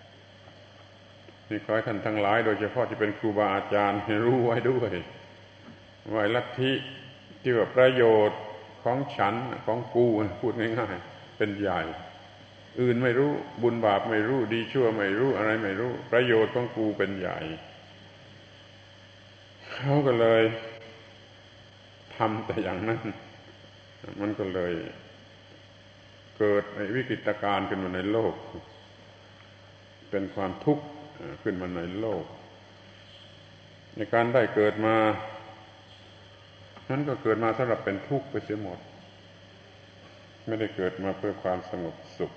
A: นี่ขอให้ท่านทั้งหลายโดยเฉพาะที่เป็นครูบาอาจารย์ให้รู้ไว้ด้วยว่าลัทธิที่ว่าประโยชน์ของฉันของกูพูดง่ายๆเป็นใหญ่อื่นไม่รู้บุญบาปไม่รู้ดีชั่วไม่รู้อะไรไม่รู้ประโยชน์ของกูเป็นใหญ่เขาก็เลยทำแต่อย่างนั้นมันก็เลยเกิดวิกฤตการณ์ขึ้นมาในโลกเป็นความทุกข์ขึ้นมาในโลกในการได้เกิดมานั้นก็เกิดมาสำหรับเป็นทุกข์ไปเสียหมดไม่ได้เกิดมาเพื่อความสงบสุข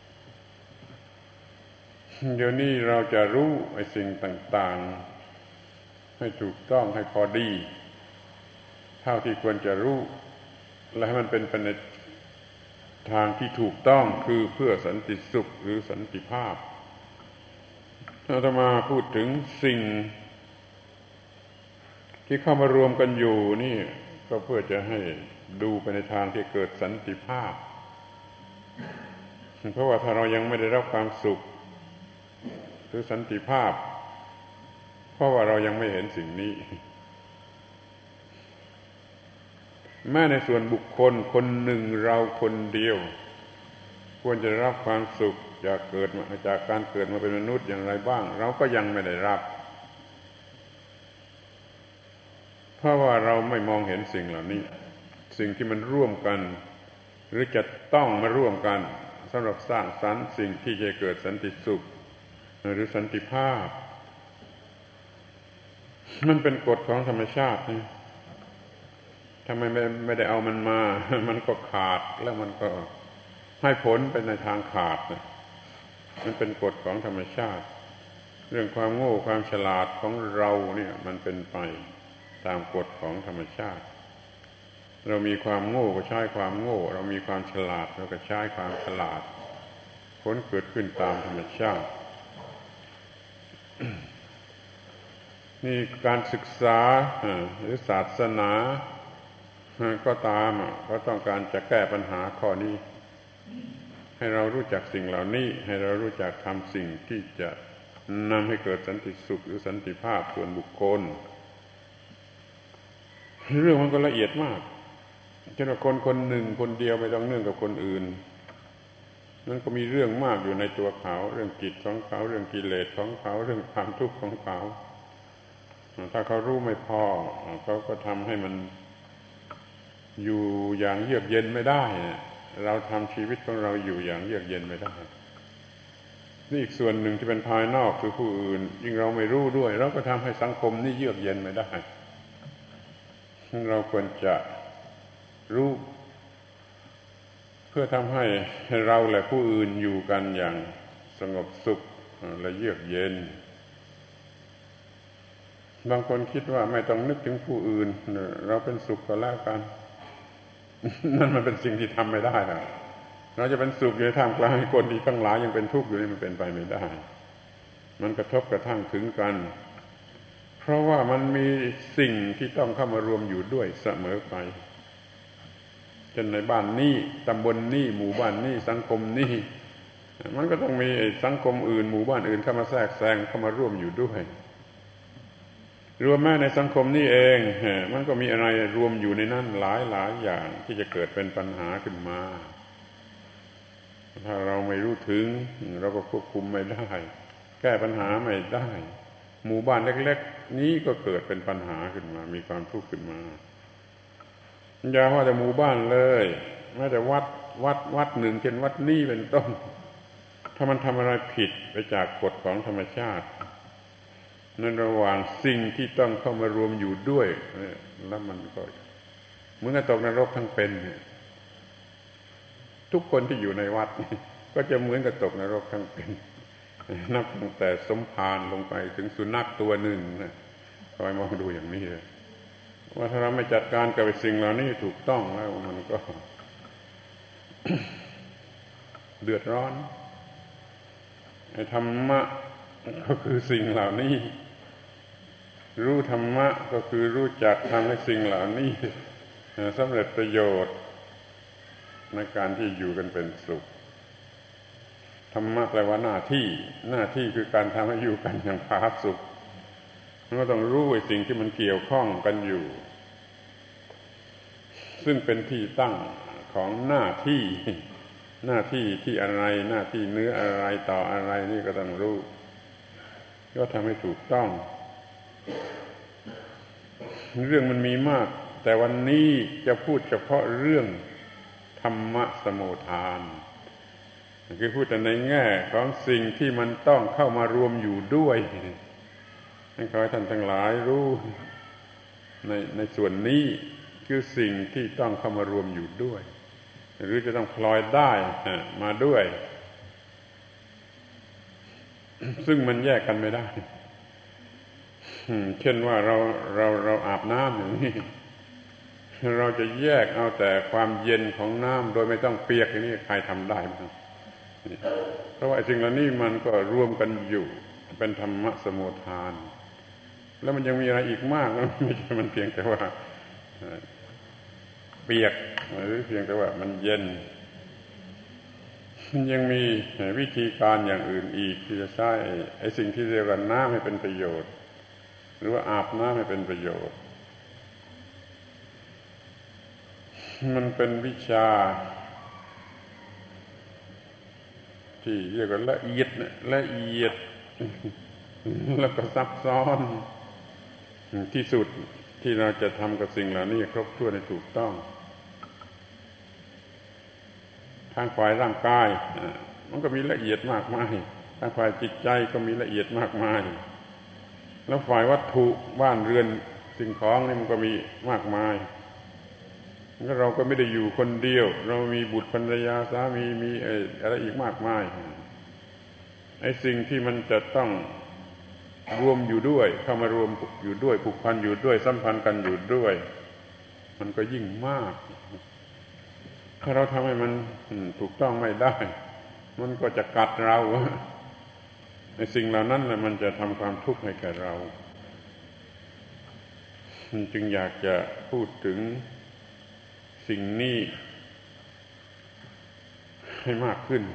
A: เดี๋ยวนี้เราจะรู้ไอ้สิ่งต่างๆให้ถูกต้องให้พอดีเท่าที่ควรจะรู้และให้มันเป็นไปในทางที่ถูกต้องคือเพื่อสันติสุขหรือสันติภาพอาตมาพูดถึงสิ่งที่เข้ามารวมกันอยู่นี่ก็เพื่อจะให้ดูไปในทางที่เกิดสันติภาพเพราะว่าถ้าเรายังไม่ได้รับความสุขหรือสันติภาพเพราะว่าเรายังไม่เห็นสิ่งนี้แม้ในส่วนบุคคลคนหนึ่งเราคนเดียวควรจะรับความสุขจากการเกิดมาเป็นมนุษย์อย่างไรบ้างเราก็ยังไม่ได้รับเพราะว่าเราไม่มองเห็นสิ่งเหล่านี้สิ่งที่มันร่วมกันหรือจะต้องมาร่วมกันสำหรับสร้างสรรค์สิ่งที่จะเกิดสันติสุขหรือสันติภาพมันเป็นกฎของธรรมชาตินี่ถ้าไม่ได้เอามันมามันก็ขาดแล้วมันก็ให้ผลไปในทางขาดนะมันเป็นกฎของธรรมชาติเรื่องความโง่ความฉลาดของเราเนี่ยมันเป็นไปตามกฎของธรรมชาติเรามีความโง่ก็ใช้ความโง่เรามีความฉลาดเราก็ใช้ความฉลาดผลเกิดขึ้นตามธรรมชาตินี่การศึกษาหรือศาสนาก็ตามเขาต้องการจะแก้ปัญหาข้อนี้ให้เรารู้จักสิ่งเหล่านี้ให้เรารู้จักทำสิ่งที่จะนำให้เกิดสันติสุขหรือสันติภาพส่วนบุคคลเรื่องมันก็ละเอียดมากเช่นว่าคนหนึ่งคนเดียวไม่ต้องเนื่องกับคนอื่นนั่นก็มีเรื่องมากอยู่ในตัวเขาเรื่องจิตของเขาเรื่องกิเลสของเขาเรื่องความทุกข์ของเขาถ้าเขารู้ไม่พอเขาก็ทำให้มันอยู่อย่างเยือกเย็นไม่ได้เราทำชีวิตของเราอยู่อย่างเยือกเย็นไม่ได้นี่อีกส่วนหนึ่งที่เป็นภายนอกคือผู้อื่นยิ่งเราไม่รู้ด้วยเราก็ทำให้สังคมนี่เยือกเย็นไม่ได้เราควรจะรู้พื่อทำให้เราและผู้อื่นอยู่กันอย่างสงบสุขและเยือกเย็นบางคนคิดว่าไม่ต้องนึกถึงผู้อื่นเราเป็นสุขก็แล้วกันนั่นมันเป็นสิ่งที่ทำไม่ได้นะเราจะเป็นสุขอยู่ในท่ามกลางคนที่ทั้งหลายยังเป็นทุกข์อยู่นี่มันเป็นไปไม่ได้มันกระทบกระทั่งถึงกันเพราะว่ามันมีสิ่งที่ต้องเข้ามารวมอยู่ด้วยเสมอไปเช่นในบ้านนี้ตำบลนี้หมู่บ้านนี้สังคมนี้มันก็ต้องมีสังคมอื่นหมู่บ้านอื่นเข้ามาแทรกแซงเข้ามาร่วมอยู่ด้วยรวมแม้ในสังคมนี้เองมันก็มีอะไรรวมอยู่ในนั้นหลายอย่างที่จะเกิดเป็นปัญหาขึ้นมาถ้าเราไม่รู้ถึงเราก็ควบคุมไม่ได้แก้ปัญหาไม่ได้หมู่บ้านเล็กๆนี้ก็เกิดเป็นปัญหาขึ้นมามีความทุกข์ขึ้นมาอย่าว่าแต่หมู่บ้านเลยแม้แต่วัดหนึ่งเช่นวัดนี้เป็นต้นถ้ามันทำอะไรผิดไปจากกฎของธรรมชาติในระหว่างสิ่งที่ต้องเข้ามารวมอยู่ด้วยแล้วมันก็เหมือนกับตกนรกทั้งเป็นทุกคนที่อยู่ในวัดก็จะเหมือนกับตกนรกทั้งเป็นนับตั้งแต่สมภารลงไปถึงสุนัขตัวหนึ่งนะคอยมองดูอย่างนี้เลยว่าถ้าเราไม่จัดการกับสิ่งเหล่านี้ถูกต้องแล้วมันก็ เดือดร้อนธรรมะก็คือสิ่งเหล่านี้รู้ธรรมะก็คือรู้จักทำให้สิ่งเหล่านี้สำเร็จประโยชน์ในการที่อยู่กันเป็นสุขธรรมะแปลว่าหน้าที่คือการทำให้อยู่กันอย่างผาสุกมันก็ต้องรู้ไอ้สิ่งที่มันเกี่ยวข้องกันอยู่ซึ่งเป็นที่ตั้งของหน้าที่ที่อะไรหน้าที่เนื้ออะไรต่ออะไรนี่ก็ต้องรู้ก็ทำให้ถูกต้องเรื่องมันมีมากแต่วันนี้จะพูดเฉพาะเรื่องธรรมะสมุทานคือพูดแต่ในแง่ของสิ่งที่มันต้องเข้ามารวมอยู่ด้วยให้ขอให้ท่านทั้งหลายรู้ในส่วนนี้คือสิ่งที่ต้องเข้ามารวมอยู่ด้วยหรือจะต้องพลอยได้มาด้วยซึ่งมันแยกกันไม่ได้เช่นว่าเราอาบน้ำอย่างนี้เราจะแยกเอาแต่ความเย็นของน้ำโดยไม่ต้องเปียกอย่างนี้ใครทำได้บ้างเพราะว่าสิ่งเหล่านี้มันก็รวมกันอยู่เป็นธรรมะสมุทฐานแล้วมันยังมีอะไรอีกมากนะไม่ใช่มันเพียงแต่ว่าเปียกหรือเพียงแต่ว่ามันเย็นมันยังมีวิธีการอย่างอื่นอีกที่จะใช้ไอ้สิ่งที่เรียกว่าน้ำให้เป็นประโยชน์หรือว่าอาบน้ำให้เป็นประโยชน์มันเป็นวิชาที่เรียกว่าละเอียดแล้วก็ซับซ้อนที่สุดที่เราจะทำกับสิ่งเหล่านี้ครบถ้วนให้ถูกต้องทางฝ่ายร่างกายมันก็มีละเอียดมากมายทางฝ่ายจิตใจก็มีละเอียดมากมายแล้วฝ่ายวัตถุบ้านเรือนสิ่งของนี่มันก็มีมากมายแล้วเราก็ไม่ได้อยู่คนเดียวเรามีบุตรภรรยาสามีมีอะไรอีกมากมายไอ้สิ่งที่มันจะต้องรวมอยู่ด้วยเข้ามารวมอยู่ด้วยผูกพันอยู่ด้วยสัมพันธ์กันอยู่ด้วยมันก็ยิ่งมากถ้าเราทำให้มันถูกต้องไม่ได้มันก็จะกัดเราในสิ่งเหล่านั้นแหละมันจะทำความทุกข์ให้แก่เราจึงอยากจะพูดถึงสิ่งนี้ให้มากขึ้น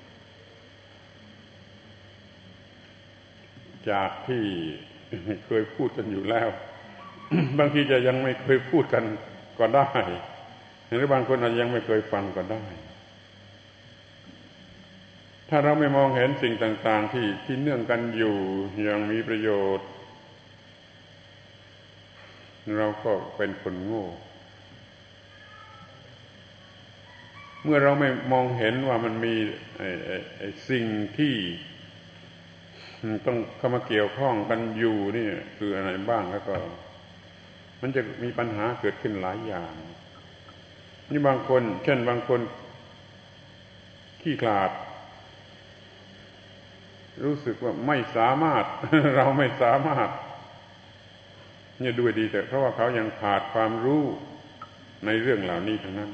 A: จากที่เคยพูดกันอยู่แล้ว บางทีจะยังไม่เคยพูดกันก็ได้หรือบางคนอาจจะยังไม่เคยฟังก็ได้ถ้าเราไม่มองเห็นสิ่งต่างๆที่เนื่องกันอยู่อย่างมีประโยชน์เราก็เป็นคนโง่เมื่อเราไม่มองเห็นว่ามันมีสิ่งที่ต้องเข้ามาเกี่ยวข้องกันอยู่นี่คืออะไรบ้างแล้วก็มันจะมีปัญหาเกิดขึ้นหลายอย่างนี่บางคนเช่นบางคนขี้ขลาดรู้สึกว่าไม่สามารถ เราไม่สามารถเนี่ยด้วยดีแต่เพราะว่าเขายังขาดความรู้ในเรื่องเหล่านี้ทั้งนั้น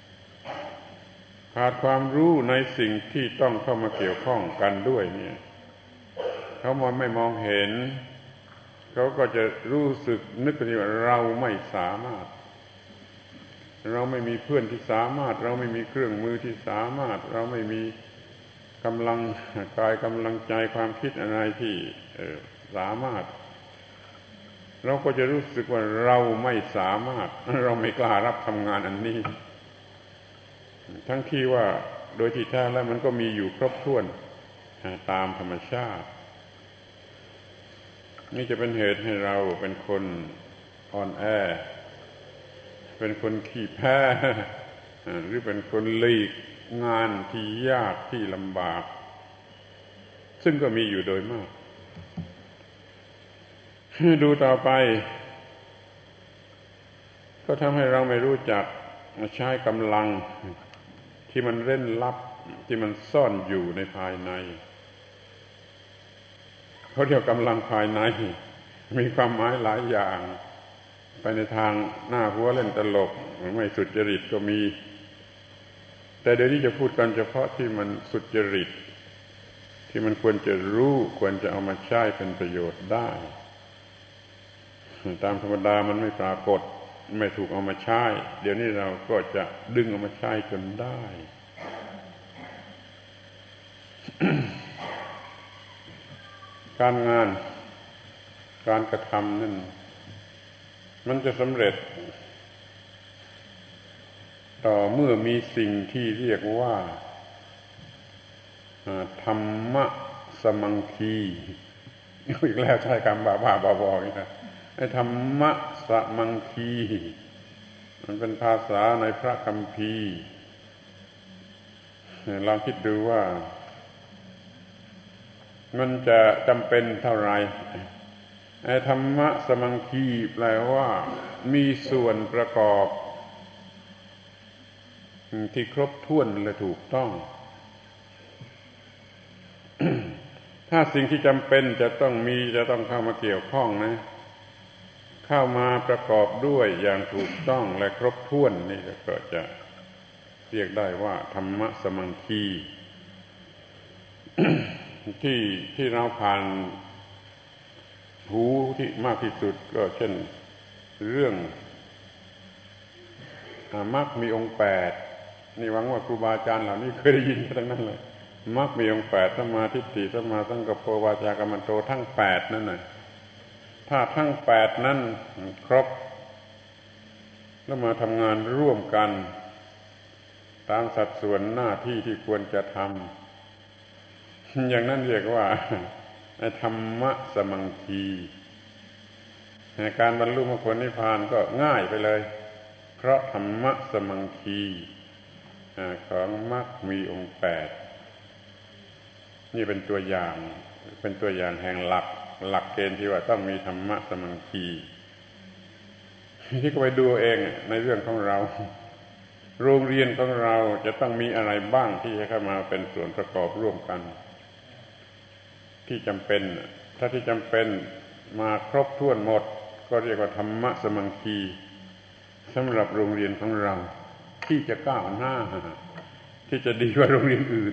A: ขาดความรู้ในสิ่งที่ต้องเข้ามาเกี่ยวข้องกันด้วยเนี่ยเขาไม่มองเห็นเขาก็จะรู้สึกนึกกันว่าเราไม่สามารถเราไม่มีเพื่อนที่สามารถเราไม่มีเครื่องมือที่สามารถเราไม่มีกำลังกายกำลังใจความคิดอะไรที่สามารถเราก็จะรู้สึกว่าเราไม่สามารถเราไม่กล้ารับทำงานอันนี้ทั้งที่ว่าโดยที่แท้แล้วมันก็มีอยู่ครบถ้วนตามธรรมชาตินี่จะเป็นเหตุให้เราเป็นคนอ่อนแอเป็นคนขี้แพ้หรือเป็นคนหลีกงานที่ยากที่ลำบากซึ่งก็มีอยู่โดยมากดูต่อไปก็ทำให้เราไม่รู้จักใช้กำลังที่มันเร้นลับที่มันซ่อนอยู่ในภายในเขาเรียกกำลังภายในมีความหมายหลายอย่างไปในทางหน้าหัวเล่นตลกไม่สุจริตก็มีแต่เดี๋ยวนี้จะพูดกันเฉพาะที่มันสุจริตที่มันควรจะรู้ควรจะเอามาใช้เป็นประโยชน์ได้ตามธรรมดามันไม่ปรากฏไม่ถูกเอามาใช้เดี๋ยวนี้เราก็จะดึงเอามาใช้จนได้ การงานการกระทำนั่นมันจะสำเร็จต่อเมื่อมีสิ่งที่เรียกว่าธรรมะสมังคีอีกแล้วใช้คำบ้าๆบอๆนี่นะไอ้ธรรมะสมังคีมันเป็นภาษาในพระคัมภีร์ลองคิดดูว่ามันจะจำเป็นเท่าไหร่ไอ้ธรรมะสมังคีแปลว่ามีส่วนประกอบที่ครบถ้วนและถูกต้อง ถ้าสิ่งที่จำเป็นจะต้องเข้ามาเกี่ยวข้องนะเข้ามาประกอบด้วยอย่างถูกต้องและครบถ้วนนี่ก็จะเรียกได้ว่าธรรมะสมังคี ที่เราผ่านหูที่มากที่สุดก็เช่นเรื่องมรรคมีองค์8นี่หวังว่าครูบาอาจารย์เหล่านี้เคยได้ยินทั้งนั้นเลยมรรคมีองค์8สัมมาทิฏฐิสัมมาสังกัปโปวาจากัมมันโตทั้ง8นั่นน่ะถ้าทั้ง8นั้นครบแล้วมาทำงานร่วมกันตามสัดส่วนหน้าที่ที่ควรจะทำอย่างนั้นเรียกว่าธรรมะสมังคีการบรรลุมรรคผลนิพพานก็ง่ายไปเลยเพราะธรรมะสมังคีของมรรคมีองค์8นี่เป็นตัวอย่างแห่งหลักเกณฑ์ที่ว่าต้องมีธรรมะสมังคีที่ก็ไปดูเองในเรื่องของเราโรงเรียนของเราจะต้องมีอะไรบ้างที่จะเข้ามาเป็นส่วนประกอบร่วมกันที่จำเป็นถ้าที่จำเป็นมาครบถ้วนหมดก็เรียกว่าธรรมะสมังคีสำหรับโรงเรียนของเราที่จะก้าวหน้าที่จะดีกว่าโรงเรียนอื่น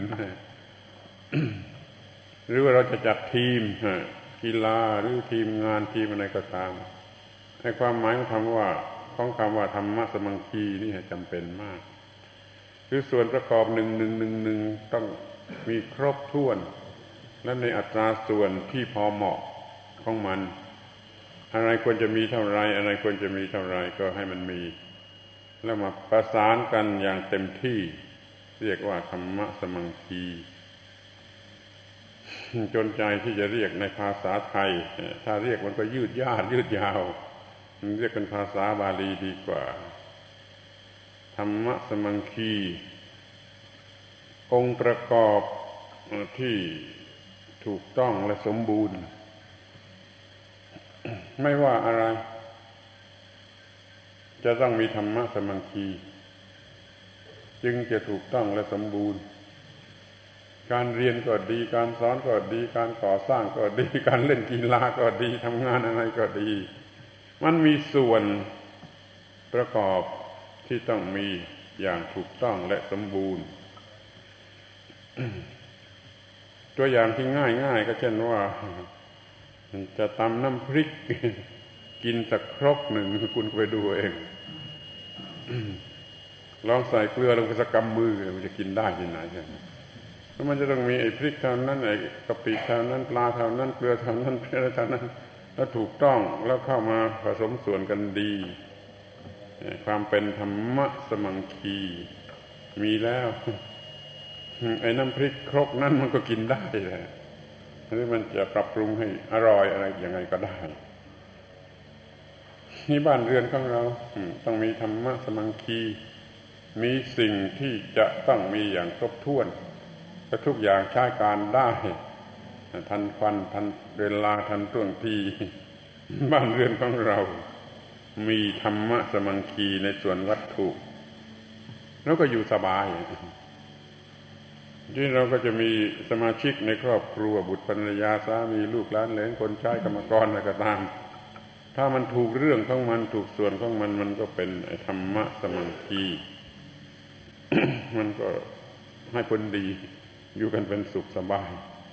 A: หรือว่าเราจะจัดทีมกีฬาหรือทีมงานทีมอะไรก็ตามให้ความหมายของคำว่าธรรมะสมังคีนี่จำเป็นมากคือส่วนประกอบหนึ่งต้องมีครบถ้วนและในอัตราส่วนที่พอเหมาะของมันอะไรควรจะมีเท่าไรอะไรควรจะมีเท่าไรก็ให้มันมีแล้วมาประสานกันอย่างเต็มที่เรียกว่าธรรมะสมังคีจนใจที่จะเรียกในภาษาไทยถ้าเรียกมันก็ยืดยาวเรียกเป็นภาษาบาลีดีกว่าธรรมะสมังคีองค์ประกอบที่ถูกต้องและสมบูรณ์ไม่ว่าอะไรจะต้องมีธรรมะสมังคีจึงจะถูกต้องและสมบูรณ์การเรียนก็ดีการสอนก็ดีการก่อสร้างก็ดีการเล่นกีฬาก็ดีทำงานอะไรก็ดีมันมีส่วนประกอบที่ต้องมีอย่างถูกต้องและสมบูรณ์ ตัวอย่างที่ง่ายๆก็เช่นว่าจะตำน้ำพริกกินสักครกหนึ่งคุณไปดูเองลองใส่เกลือลงไปสักกำมือมันจะกินได้ที่ไหนใช่ไหมแล้วมันจะต้องมีไอ้พริกเท่านั้นไอ้กะปิเท่านั้นปลาเท่านั้นเกลือเท่านั้นอะไรเท่านั้นแล้วถูกต้องแล้วเข้ามาผสมส่วนกันดีความเป็นธรรมะสมังคีมีแล้วไอ้น้ำพริกครกนั้นมันก็กินได้แหละหรือมันจะปรับปรุงให้อร่อยอะไรยังไงก็ได้นี่บ้านเรือนของเราต้องมีธรรมะสมังคีมีสิ่งที่จะต้องมีอย่างครบถ้วนและทุกอย่างใช้การได้ทันควันทันเวลาทันท่วงทีบ้านเรือนของเรามีธรรมะสมังคีในส่วนวัตถุแล้วก็อยู่สบายที่เราก็จะมีสมาชิกในครอบครัวบุตรภรรยาสามีลูกหลานเหลนคนใช้กรรมกรอะไรก็ตามถ้ามันถูกเรื่องของมันถูกส่วนของมันมันก็เป็นธรรมะสมังคี มันก็ให้ผลดีอยู่กันเป็นสุขสบาย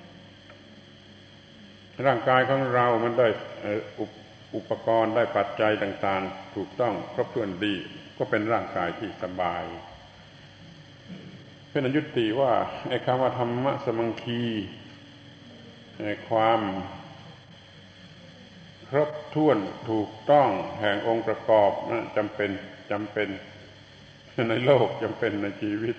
A: ร่างกายของเรามันได้อุปกรณ์ได้ปัจจัยต่างๆถูกต้องครบถ้วนดีก็เป็นร่างกายที่สบายเป็นอยุติว่าไอ้คำว่าธรรมะสมังคีความครบถ้วนถูกต้องแห่งองค์ประกอบนะจำเป็นในโลกจำเป็นในชีวิต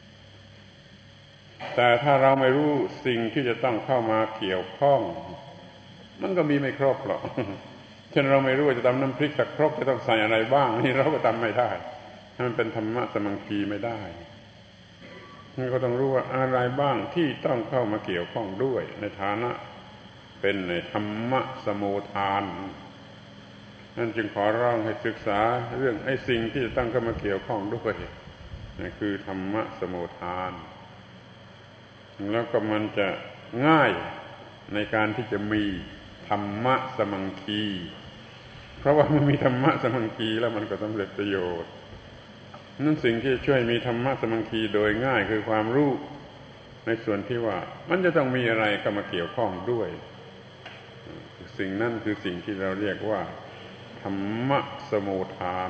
A: แต่ถ้าเราไม่รู้สิ่งที่จะต้องเข้ามาเกี่ยวข้องมันก็มีไม่ครบหรอกเช่นเราไม่รู้ว่าจะทำน้ำพริกสักครกจะต้องใส่อะไรบ้างนี่เราก็ทำไม่ได้มันเป็นธรรมะสมังคีไม่ได้มันก็ต้องรู้ว่าอะไรบ้างที่ต้องเข้ามาเกี่ยวข้องด้วยในฐานะเป็นในธรรมะสมุทานนั่นจึงขอร้องให้ศึกษาเรื่องไอ้สิ่งที่จะต้องเข้ามาเกี่ยวข้องด้วยนี่คือธรรมะสมุทานแล้วก็มันจะง่ายในการที่จะมีธรรมะสมังคีเพราะว่ามันมีธรรมะสมังคีแล้วมันก็สำเร็จประโยชน์นั่นสิ่งที่ช่วยมีธรรมะสมังคีโดยง่ายคือความรู้ในส่วนที่ว่ามันจะต้องมีอะไรเข้ามาเกี่ยวข้องด้วยสิ่งนั้นคือสิ่งที่เราเรียกว่าธรรมะสมุทาน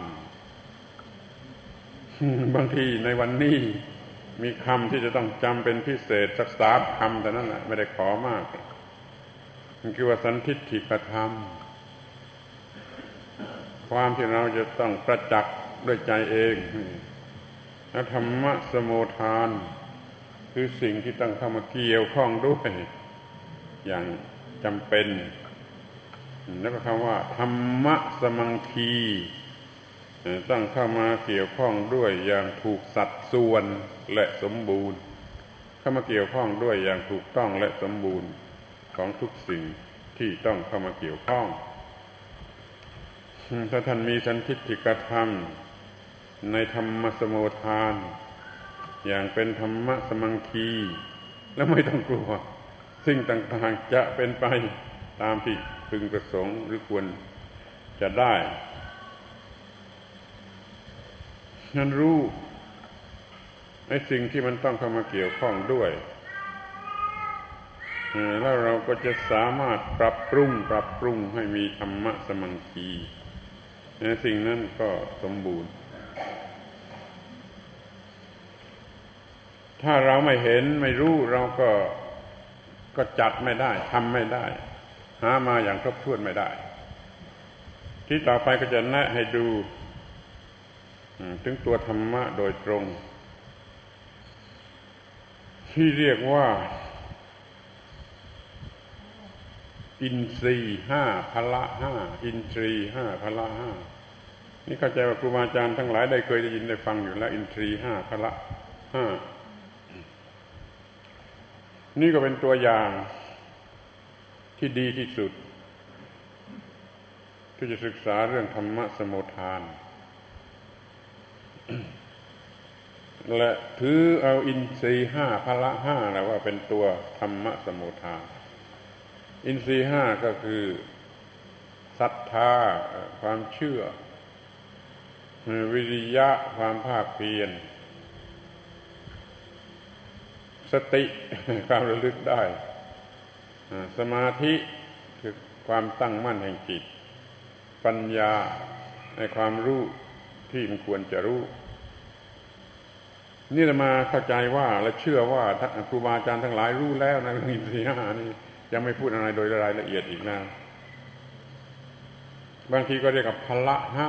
A: บางทีในวันนี้มีคำที่จะต้องจำเป็นพิเศษสัก3 คำแต่นั้นแหละไม่ได้ขอมากมันคือว่าสันทิฏฐิกธรรมความที่เราจะต้องประจักษ์ด้วยใจเองและธรรมะสมุทานคือสิ่งที่ต้องเข้ามาเกี่ยวข้องด้วยอย่างจำเป็นแล้วก็คำว่าธรรมะสมังคีต้องเข้ามาเกี่ยวข้องด้วยอย่างถูกสัดส่วนและสมบูรณ์เข้ามาเกี่ยวข้องด้วยอย่างถูกต้องและสมบูรณ์ของทุกสิ่งที่ต้องเข้ามาเกี่ยวข้องถ้าท่านมีสันทิฏฐิกธรรมในธรรมสมุทานอย่างเป็นธรรมะสมังคีแล้วไม่ต้องกลัวสิ่งต่างๆจะเป็นไปตามที่พึงประสงค์หรือควรจะได้นั้นรู้ไอ้สิ่งที่มันต้องเข้ามาเกี่ยวข้องด้วยแล้วเราก็จะสามารถปรับปรุงให้มีธรรมะสมังคีสิ่งนั้นก็สมบูรณ์ถ้าเราไม่เห็นไม่รู้เราก็จัดไม่ได้ทำไม่ได้หามาอย่างครบถ้วนไม่ได้ที่ต่อไปก็จะแนะให้ดูถึงตัวธรรมะโดยตรงที่เรียกว่าอินทรีย์5พละ5อินทรีย์5พละ5นี่เข้าใจว่าครูบาอาจารย์ทั้งหลายได้เคยได้ยินได้ฟังอยู่แล้วอินทรีย์5พละ5นี่ก็เป็นตัวอย่างที่ดีที่สุดที่จะศึกษาเรื่องธรรมะสมุทานและถือเอาอินทรีย์ห้าพละห้าแล้วว่าเป็นตัวธรรมสมุทฐานอินทรีย์ห้าก็คือศรัทธาความเชื่อวิริยะความภาคเพียรสติความระลึกได้สมาธิคือความตั้งมั่นแห่งจิตปัญญาในความรู้ที่มันควรจะรู้นี่เรามาเข้าใจว่าและเชื่อว่าครูบาอาจารย์ทั้งหลายรู้แล้วในเรื่องอินทรีย์ห้านี่ยังไม่พูดอะไรโดยรายละเอียดอีกนะบางทีก็เรียกว่าพละห้า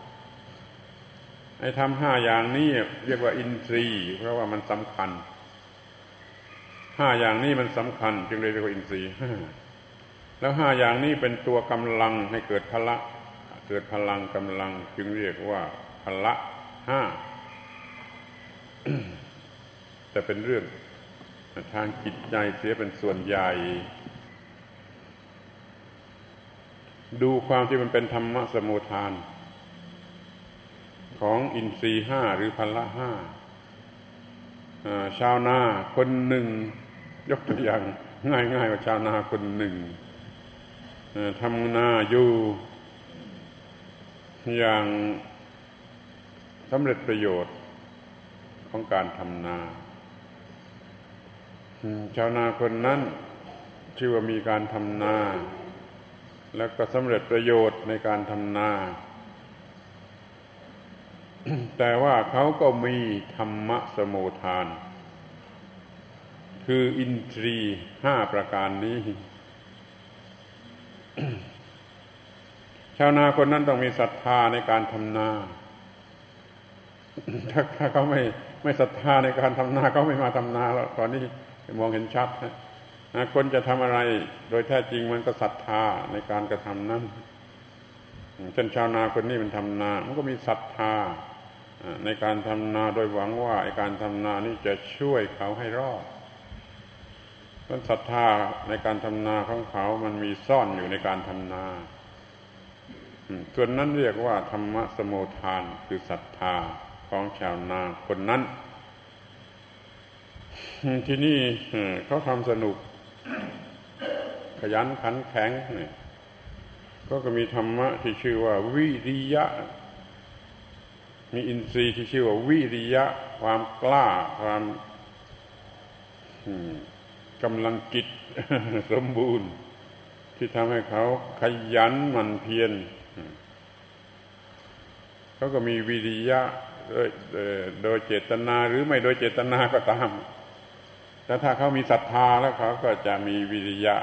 A: ไอ้ทำห้าอย่างนี้เรียกว่าอินทรีย์เพราะว่ามันสำคัญห้าอย่างนี้มันสำคัญจึงเรียกว่าอินทรีย์แล้วห้าอย่างนี้เป็นตัวกำลังให้เกิดพละเกิดพลังกำลังจึงเรียกว่าพละห้าจะเป็นเรื่องทางจิตใจเสียเป็นส่วนใหญ่ดูความที่มันเป็นธรรมสมุทฐานของอินทรีย์ห้าหรือพละห้าชาวนาคนหนึ่งยกตัวอย่างง่ายๆว่าชาวนาคนหนึ่งทำนาอยู่อย่างสำเร็จประโยชน์ของการทำนาชาวนาคนนั้นชื่อว่ามีการทำนาแล้วก็สำเร็จประโยชน์ในการทำนาแต่ว่าเขาก็มีธรรมสมุทฐานคืออินทรีย์ห้าประการนี้ชาวนาคนนั้นต้องมีศรัทธาในการทำนาถ้าเขาไม่ศรัทธาในการทำนาเขาไม่มาทำนาแล้วตอนนี้มองเห็นชัดนะคนจะทำอะไรโดยแท้จริงมันก็ศรัทธาในการกระทำนั้นเช่นชาวนาคนนี้มันทำนามันก็มีศรัทธาในการทำนาโดยหวังว่าไอ้การทำนานี้จะช่วยเขาให้รอดเพราะศรัทธาในการทำนาของเขามันมีซ่อนอยู่ในการทำนาส่วนนั้นเรียกว่าธรรมสมุทฐานคือศรัทธาของชาวนาคนนั้นที่นี่เขาทำสนุกขยันขันแข็งก็มีธรรมะที่ชื่อว่าวิริยะมีอินทรีย์ที่ชื่อว่าวิริยะความกล้าความกำลังจิตสมบูรณ์ที่ทำให้เขาขยันหมั่นเพียรเขาก็มีวิริยะโดยเจตนาหรือไม่โดยเจตนาก็ตามแต่ถ้าเขามีศรัทธาแล้วเขาก็จะมีวิริยะ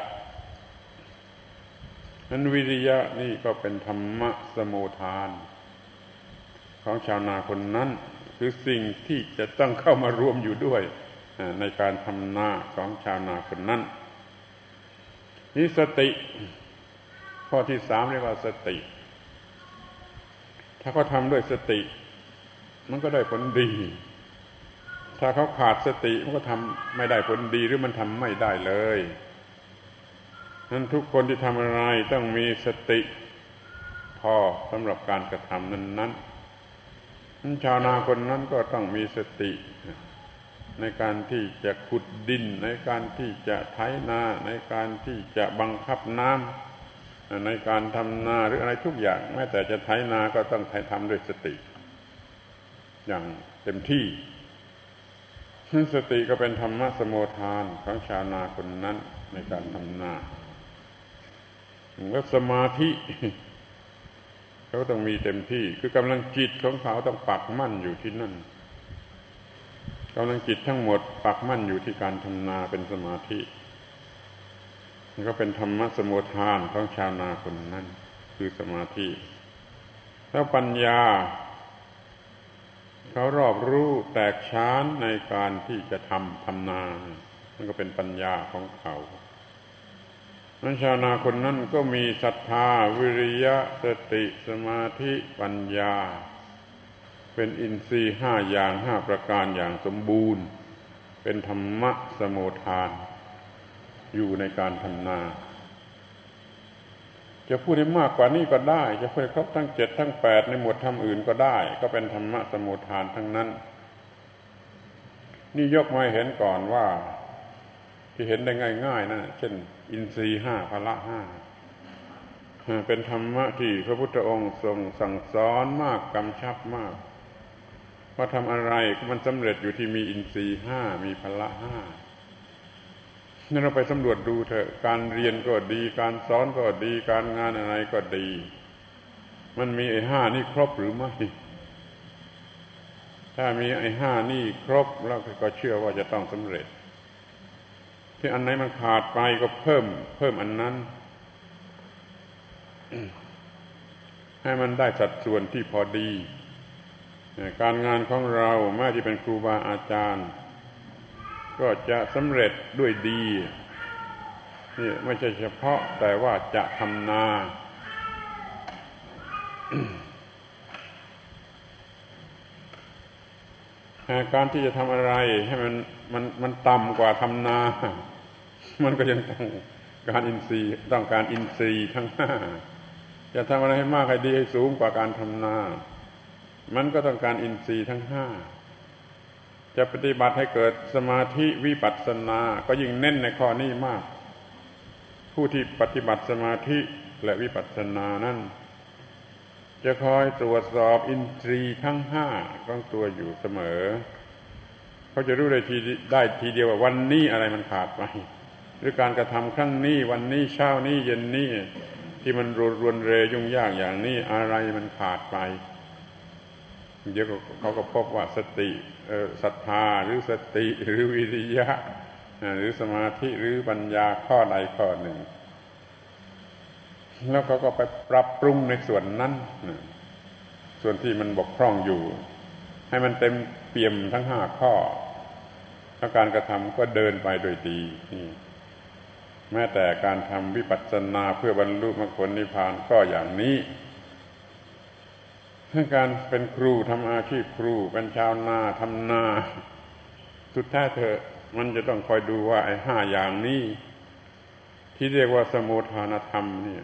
A: นั้นวิริยะนี่ก็เป็นธรรมสมุทฐานของชาวนาคนนั้นคือสิ่งที่จะต้องเข้ามารวมอยู่ด้วยในการทำนาของชาวนาคนนั้นนี่สติข้อที่สามเรียกว่าสติถ้าเขาทำด้วยสติมันก็ได้ผลดีถ้าเขาขาดสติมันก็ทำไม่ได้ผลดีหรือมันทำไม่ได้เลยนั้นทุกคนที่ทำอะไรต้องมีสติพอสำหรับการกระทำนั้นชาวนาคนนั้นก็ต้องมีสติในการที่จะขุดดินในการที่จะไถนาในการที่จะบังคับน้ำในการทำนาหรืออะไรทุกอย่างแม้แต่จะไถนาก็ต้องทำด้วยสติอย่างเต็มที่สติก็เป็นธรรมสมุทฐานของชาวนาคนนั้นในการทำนาแล้วสมาธิเขาต้องมีเต็มที่คือกำลังจิตของเขาต้องปักมั่นอยู่ที่นั่นกำลังจิตทั้งหมดปักมั่นอยู่ที่การทำนาเป็นสมาธิมันก็เป็นธรรมสมุทฐานของชาวนาคนนั้นคือสมาธิแล้วปัญญาเขารอบรู้แตกฉานในการที่จะทำนามันก็เป็นปัญญาของเขานั้นชาวนาคนนั้นก็มีศรัทธาวิริยะสติสมาธิปัญญาเป็นอินทรีย์ห้าอย่างห้าประการอย่างสมบูรณ์เป็นธรรมะสมุทฐานอยู่ในการทำนาจะพูดให้มากกว่านี้ก็ได้จะพูดครบทั้ง7ทั้ง8ในหมวดธรรมอื่นก็ได้ก็เป็นธรรมะสมุทฐานทั้งนั้นนี่ยกมาให้เห็นก่อนว่าที่เห็นได้ง่ายๆนะเช่นอินทรีย์ห้าพละห้าเป็นธรรมะที่พระพุทธองค์ทรงสั่งสอนมากกำชับมากว่าทำอะไรมันสำเร็จอยู่ที่มีอินทรีย์ห้ามีพละห้านี่เราไปสำรวจดูเถอะการเรียนก็ดีการสอนก็ดีการงานอะไรก็ดีมันมีไอ้ห้านี่ครบหรือไม่ถ้ามีไอ้ห้านี่ครบแล้วก็เชื่อว่าจะต้องสำเร็จที่อันไหนมันขาดไปก็เพิ่มอันนั้นให้มันได้สัดส่วนที่พอดีการงานของเราแม้ที่เป็นครูบาอาจารย์ก็จะสำเร็จด้วยดีนี่ไม่ใช่เฉพาะแต่ว่าจะทำนา การที่จะทำอะไรให้มันต่ำกว่าทำนา มันก็ยังต้องการอินทรีย์ต้องการอินทรีย์ทั้งห้าจะทำอะไรให้มากให้ดีให้สูงกว่าการทำนามันก็ต้องการอินทรีย์ทั้งห้าจะปฏิบัติให้เกิดสมาธิวิปัสสนาก็ยิ่งเน้นในข้อนี้มากผู้ที่ปฏิบัติสมาธิและวิปัสสนานั้นจะคอยตรวจสอบอินทรีย์ทั้งห้าของตัวอยู่เสมอเขาจะรู้ได้ทีเดียวว่าวันนี้อะไรมันขาดไปหรือการกระทำครั้งนี้วันนี้เช้านี้เย็นนี้ที่มันรวนเรยุ่งยากอย่างนี้อะไรมันขาดไปเดี๋ยวเขาก็พบว่าสติศรัทธาหรือสติหรือวิริยะหรือสมาธิหรือปัญญาข้อใดข้อหนึ่งแล้วเขาก็ไปปรับปรุงในส่วนนั้นส่วนที่มันบกพร่องอยู่ให้มันเต็มเปี่ยมทั้งห้าข้อแล้วการกระทำก็เดินไปโดยดีแม้แต่การทำวิปัสสนาเพื่อบรรลุมรรคผลนิพพานก็อย่างนี้การเป็นครูทำอาชีพครูเป็นชาวนาทำนาสุดท้ายเถอะมันจะต้องคอยดูว่าไอ้ห้าอย่างนี้ที่เรียกว่าสมุทฐานธรรมเนี่ย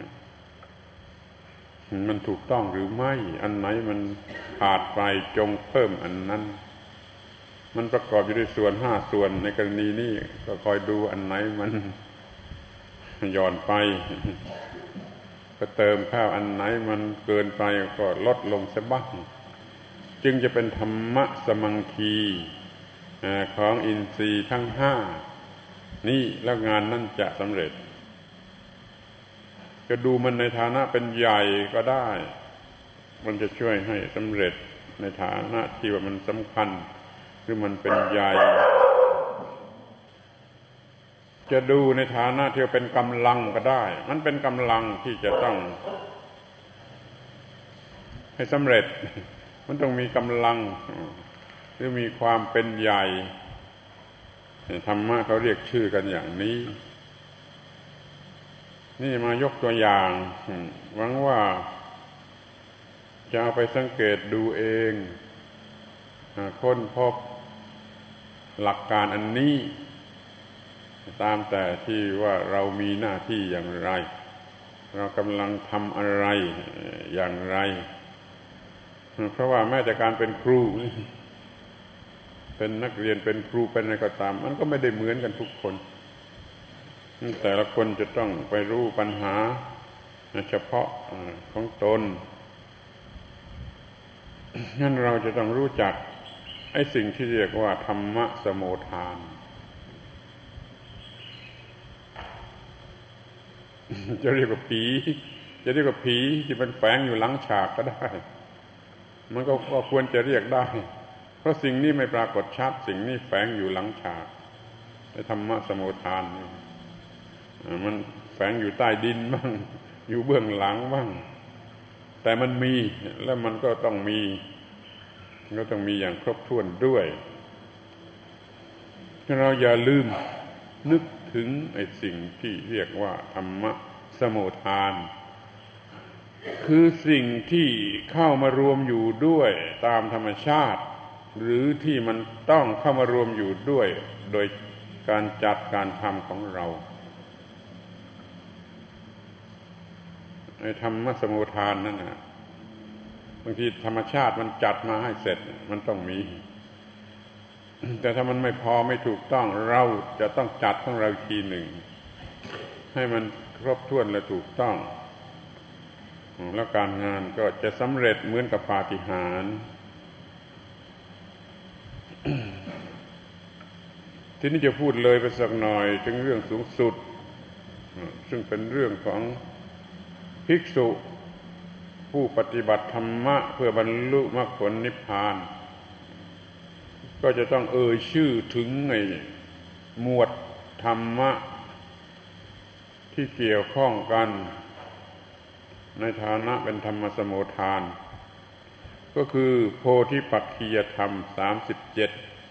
A: มันถูกต้องหรือไม่อันไหนมันขาดไปจงเพิ่มอันนั้นมันประกอบอยู่ด้วยส่วนห้าส่วนในกรณีนี้ก็คอยดูอันไหนมันหย่อนไปก็เติมข้าวอันไหนมันเกินไปก็ลดลงซะบ้างจึงจะเป็นธรรมะสมังคีของอินทรีย์ทั้งห้านี่แล้วงานนั่นจะสำเร็จจะดูมันในฐานะเป็นใหญ่ก็ได้มันจะช่วยให้สำเร็จในฐานะที่ว่ามันสำคัญหรือมันเป็นใหญ่จะดูในฐานะที่เป็นกำลังก็ได้มันเป็นกำลังที่จะต้องให้สำเร็จมันต้องมีกำลังหรือมีความเป็นใหญ่ธรรมะเขาเรียกชื่อกันอย่างนี้นี่มายกตัวอย่างหวังว่าจะเอาไปสังเกตดูเองค้นพบหลักการอันนี้ตามแต่ที่ว่าเรามีหน้าที่อย่างไรเรากำลังทำอะไรอย่างไรเพราะว่าแม้แต่การเป็นครูเป็นนักเรียนเป็นครูเป็นอะไรก็ตามมันก็ไม่ได้เหมือนกันทุกคนแต่ละคนจะต้องไปรู้ปัญหาเฉพาะของตนงั้นเราจะต้องรู้จักไอ้สิ่งที่เรียกว่าธรรมะสมุทฐานจะเรียกว่าผีจะเรียกว่าผีที่มันแฝงอยู่หลังฉากก็ได้มันก็ควรจะเรียกได้เพราะสิ่งนี้ไม่ปรากฏชัดสิ่งนี้แฝงอยู่หลังฉากในธรรมะสมุทฐานมันแฝงอยู่ใต้ดินบ้างอยู่เบื้องหลังบ้างแต่มันมีแล้วมันก็ต้องมีอย่างครบถ้วนด้วยเราอย่าลืมนึกถึงไอ้สิ่งที่เรียกว่าธรรมะสมุทฐานคือสิ่งที่เข้ามารวมอยู่ด้วยตามธรรมชาติหรือที่มันต้องเข้ามารวมอยู่ด้วยโดยการจัดการทำของเราไอ้ธรรมะสมุทฐานนั่นน่ะบางทีธรรมชาติมันจัดมาให้เสร็จมันต้องมีแต่ถ้ามันไม่พอไม่ถูกต้องเราจะต้องจัดของเราทีหนึ่งให้มันครบถ้วนและถูกต้องแล้วการงานก็จะสำเร็จเหมือนกับปาฏิหาริย์ทีนี้จะพูดเลยไปสักหน่อยถึงเรื่องสูงสุดซึ่งเป็นเรื่องของภิกษุผู้ปฏิบัติธรรมะเพื่อบรรลุมรรคผลนิพพานก็จะต้องชื่อถึงในหมวดธรรมะที่เกี่ยวข้องกันในฐานะเป็นธรรมสมุฏฐานก็คือโพธิปักขิยธรรม37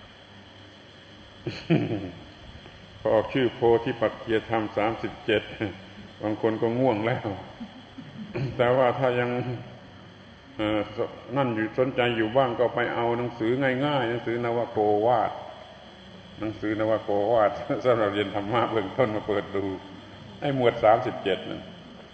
A: พอออกชื่อโพธิปักขิยธรรม37บางคนก็ง่วงแล้วแต่ว่าถ้ายังนั่นอยู่สนใจอยู่บ้างก็ไปเอาหนังสือง่ายๆหนังสือนวโกวาทสำหรับเรียนธรรมะเบื้องต้นมาเปิดดูไอ้หมวด37นั่น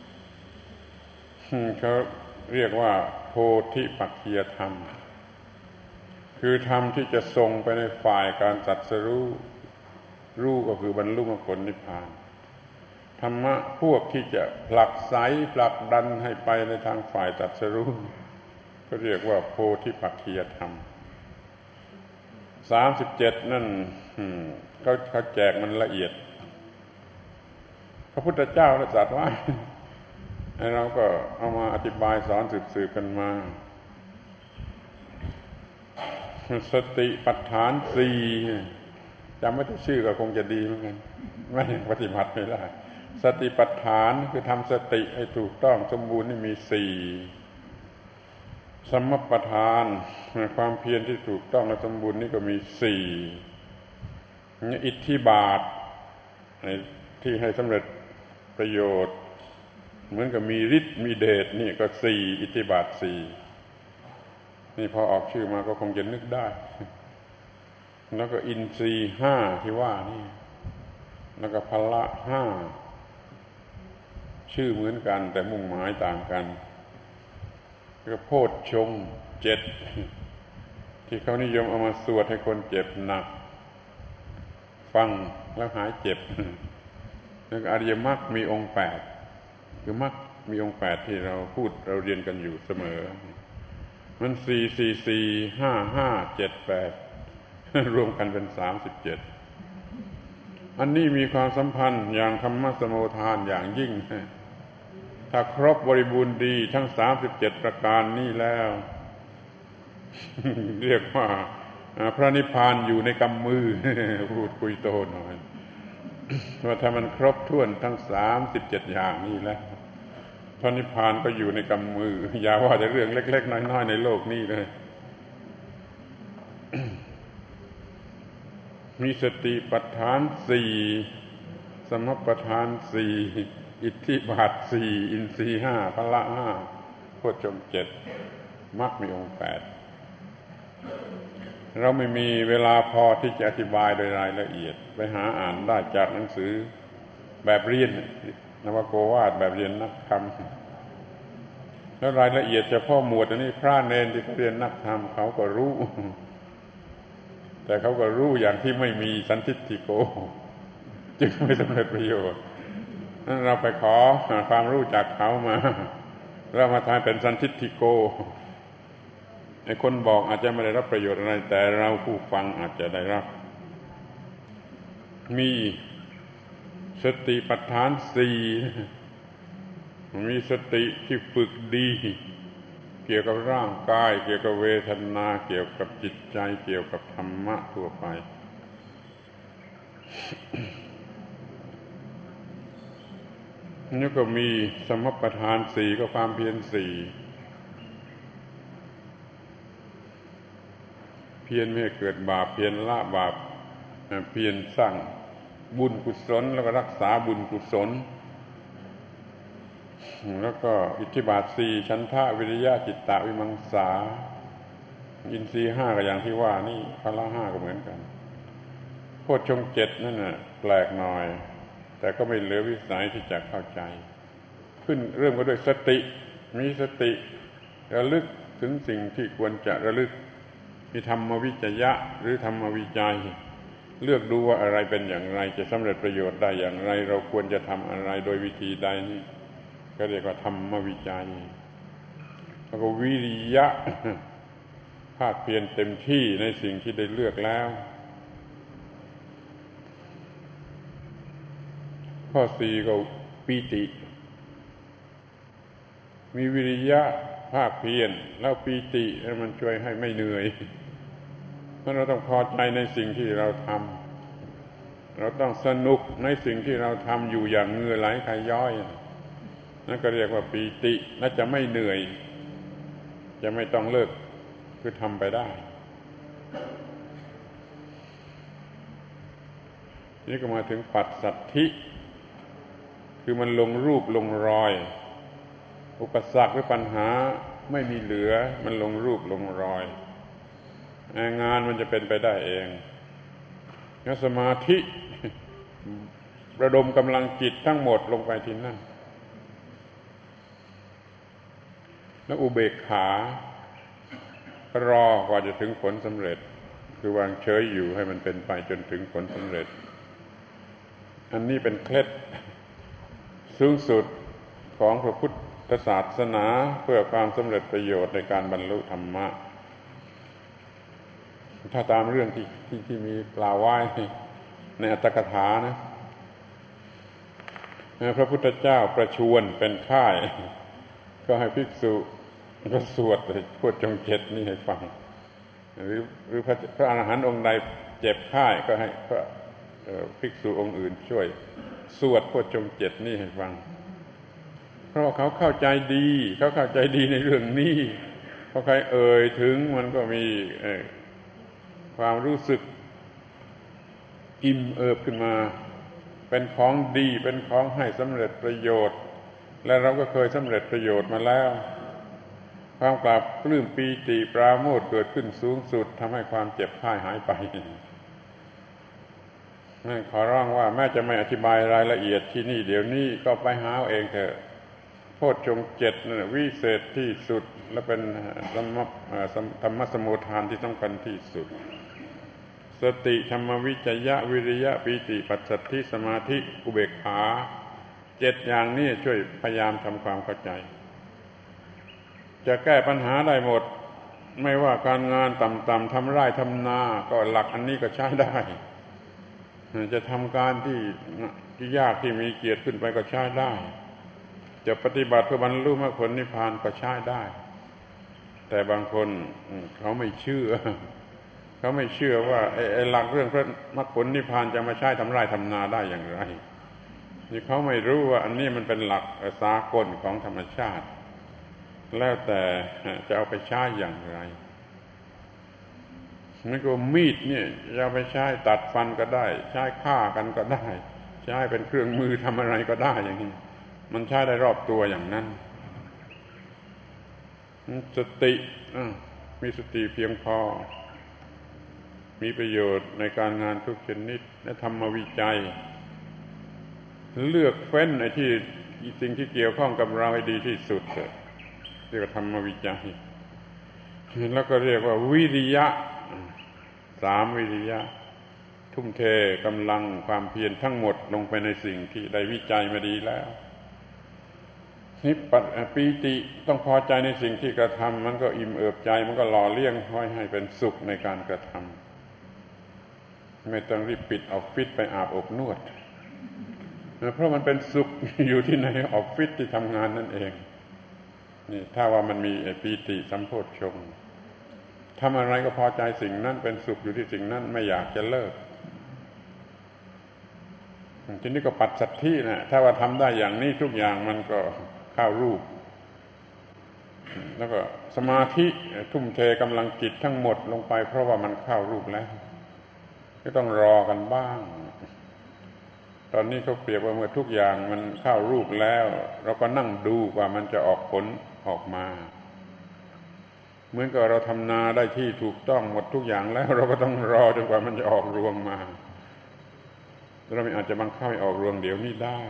A: เขาเรียกว่าโพธิปักขิยธรรมคือธรรมที่จะส่งไปในฝ่ายการตรัสรู้ก็คือบรรลุมรรคผลนิพพานธรรมะพวกที่จะผลักไสผลักดันให้ไปในทางฝ่ายตรัสรู้ก็เรียกว่าโพธิปักขิยธรรม37นั่นเขาแจกมันละเอียดพระพุทธเจ้าได้ตรัสไว้เราก็เอามาอธิบายสอนสืบกันมาสติปัฏฐาน4จำไม่ได้ชื่อก็คงจะดีเหมือนกันไม่ปฏิบัติไม่ได้สติปัฏฐานคือทำสติให้ถูกต้องสมบูรณ์นี่มี4สมปัฏฐานความเพียรที่ถูกต้องและสมบูรณ์นี่ก็มี4อิทธิบาทที่ให้สำเร็จประโยชน์เหมือนกับมีฤทธิ์มีเดชนี่ก็4อิทธิบาท4นี่พอออกชื่อมาก็คงจะนึกได้แล้วก็อินทรีย์5ที่ว่านี่แล้วก็พละ5ชื่อเหมือนกันแต่มุ่งหมายต่างกันแล้วก็โพชฌงค์7ที่เขานิยมเอามาสวดให้คนเจ็บหนักฟังแล้วหายเจ็บแล้วก็อริยมรรคมีองค์8คือมรรคมีองค์8ที่เราพูดเราเรียนกันอยู่เสมอมัน4 4 4 5 5 7 8รวมกันเป็น37อันนี้มีความสัมพันธ์อย่างธรรมสมุฏฐานอย่างยิ่งถ้าครบบริบูรณ์ดีทั้ง37ประการนี้แล้วเรียกว่าพระนิพพานอยู่ในกำมือพูดคุยโตหน่อยว่าถ้ามันครบถ้วนทั้ง37อย่างนี้แล้วพระนิพพานก็อยู่ในกำมืออย่าว่าแต่เรื่องเล็กๆน้อยๆในโลกนี้เลยมีสติปัฏฐาน4สมปัฏฐาน4อิทธิบาท4อินทรีย์5พละ5โพชฌงค์7มรรคมีองค์8เราไม่มีเวลาพอที่จะอธิบายโดยรายละเอียดไปหาอ่านได้จากหนังสือแบบเรียนนวโกวาทแบบเรียนนักธรรมแล้วรายละเอียดเฉพาะหมวดอันนี้พระเณรที่เรียนนักธรรมเขาก็รู้แต่เขาก็รู้อย่างที่ไม่มีสันทิฏฐิโกจึงไม่สำเร็จประโยชน์นั้นเราไปขอความรู้จากเขามาเรามาทายเป็นสันทิฏฐิโกไอ้คนบอกอาจจะไม่ได้รับประโยชน์อะไรแต่เราผู้ฟังอาจจะได้รับมีสติปัฏฐาน4มีสติที่ฝึกดีเกี่ยวกับร่างกายเกี่ยวกับเวทนาเกี่ยวกับจิตใจเกี่ยวกับธรรมะทั่วไปนี่ก็มีสมปัฏฐาน4ก็ความเพียร4เพียรไม่ให้เกิดบาปเพียรละบาปเพียรสร้างบุญกุศลแล้วก็รักษาบุญกุศลแล้วก็อิทธิบาท4ฉันทะวิริยะจิตตะวิมังสาอินทรีย์5ก็อย่างที่ว่านี่พละ5ก็เหมือนกันโพชฌงค์7นั่นน่ะแปลกหน่อยแต่ก็ไม่เหลือวิสัยที่จะเข้าใจขึ้นเริ่มก็ด้วยสติมีสติระลึกถึงสิ่งที่ควรจะระลึกมีธรรมวิจยะหรือธรรมวิจัยเลือกดูว่าอะไรเป็นอย่างไรจะสำเร็จประโยชน์ได้อย่างไรเราควรจะทำอะไรโดยวิธีใดนี่ก็เรียกว่าธรรมวิจัยแล้วก็วิริยะภาคเพียรเต็มที่ในสิ่งที่ได้เลือกแล้วข้อ4ก็ปีติมีวิริยะภาคเพียรแล้วปีติมันช่วยให้ไม่เหนื่อยเพราะเราต้องพอใจในสิ่งที่เราทำเราต้องสนุกในสิ่งที่เราทำอยู่อย่างเหงื่อไหลไขย้อยนั่นก็เรียกว่าปีติและจะไม่เหนื่อยจะไม่ต้องเลิกคือทำไปได้นี่ก็มาถึงปัสสัทธิคือมันลงรูปลงรอยอุปสรรคหรือปัญหาไม่มีเหลือมันลงรูปลงรอยงานมันจะเป็นไปได้เองแล้วสมาธิระดมกำลังจิตทั้งหมดลงไปที่นั่นแล้วอุเบกขารอกว่าจะถึงผลสำเร็จคือวางเฉยอยู่ให้มันเป็นไปจนถึงผลสำเร็จอันนี้เป็นเคล็ดสูงสุดของพระพุทธศาสนาเพื่อความสำเร็จประโยชน์ในการบรรลุธรรมะถ้าตามเรื่องที่มีกล่าวไว้ในอัตถกถานะพระพุทธเจ้าประชวรเป็นค่ายก็ให้ภิกษุก็สวดโพชฌงค์7นี่ให้ฟังหรือพระอรหันต์องค์ใดเจ็บไข้ก็ให้พระภิกษุองค์อื่นช่วยสวดโพชฌงค์7นี่ให้ฟังเพราะเขาเข้าใจดีในเรื่องนี้พอใครเอ่ยถึงมันก็มีความรู้สึกอิ่มเอิบขึ้นมาเป็นของดีเป็นของให้สำเร็จประโยชน์และเราก็เคยสำเร็จประโยชน์มาแล้วความปราบปลื้มปีติปราโมทย์เกิดขึ้นสูงสุดทำให้ความเจ็บไข้หายไปขอร้องว่าแม้จะไม่อธิบายรายละเอียดที่นี่เดี๋ยวนี้ก็ไปหาเอาเองเถอะโพชฌงค์7นั่นวิเศษที่สุดและเป็นธรรมสมุทฐานที่สำคัญที่สุดสติธรรมวิจยะวิริยะปีติปัสสัทธิสมาธิอุเบกขา7อย่างนี้ช่วยพยายามทำความเข้าใจจะแก้ปัญหาได้หมดไม่ว่าการงานต่ำๆทำไร่ทำนาก็หลักอันนี้ก็ใช้ได้จะทำการที่ยากที่มีเกียรติขึ้นไปก็ใช้ได้จะปฏิบัติเพื่อบรรลุมรรคผลนิพพานก็ใช้ได้แต่บางคนเขาไม่เชื่อว่าไอ้หลักเรื่องพระมรรคผลนิพพานจะมาใช้ทำไร่ทำนาได้อย่างไรนี่เขาไม่รู้ว่าอันนี้มันเป็นหลักสากลของธรรมชาติแล้วแต่จะเอาไปใช้อย่างไรนี่ก็มีดเนี่ยจะเอาไปใช้ตัดฟันก็ได้ใช้ฆ่ากันก็ได้ใช้เป็นเครื่องมือทำอะไรก็ได้อย่างนี้มันใช้ได้รอบตัวอย่างนั้นสติมีสติเพียงพอมีประโยชน์ในการงานทุกชนิดและธรรมวิจัยเลือกเฟ้นไอ้ที่สิ่งที่เกี่ยวข้องกับเราให้ดีที่สุดเรียกว่าธรรมวิจัยแล้วก็เรียกว่าวิริยะ3วิริยะทุ่มเทกำลังความเพียรทั้งหมดลงไปในสิ่งที่ได้วิจัยมาดีแล้วนี่ปีติต้องพอใจในสิ่งที่กระทำมันก็อิ่มเอิบใจมันก็หล่อเลี้ยงให้เป็นสุขในการกระทำไม่ต้องรีบปิดออฟฟิศไปอาบอบนวดเพราะมันเป็นสุขอยู่ที่ในออฟฟิศที่ทำงานนั่นเองนี่ถ้าว่ามันมีปีติสัมโพชฌงค์ทำอะไรก็พอใจสิ่งนั้นเป็นสุขอยู่ที่สิ่งนั้นไม่อยากจะเลิกทีนี้ก็ปัสสัทธินะถ้าว่าทำได้อย่างนี้ทุกอย่างมันก็เข้ารูปแล้วก็สมาธิทุ่มเทกำลังจิตทั้งหมดลงไปเพราะว่ามันเข้ารูปแล้วก็ต้องรอกันบ้างตอนนี้เขาเปรียบว่าเมื่อทุกอย่างมันเข้ารูปแล้วเราก็นั่งดูว่ามันจะออกผลออกมาเหมือนกับเราทำนาได้ที่ถูกต้องหมดทุกอย่างแล้วเราก็ต้องรอจนกว่ามันจะออกรวงมาเราไม่อาจจะบังคับให้ออกรวงเดี๋ยวนี้ได้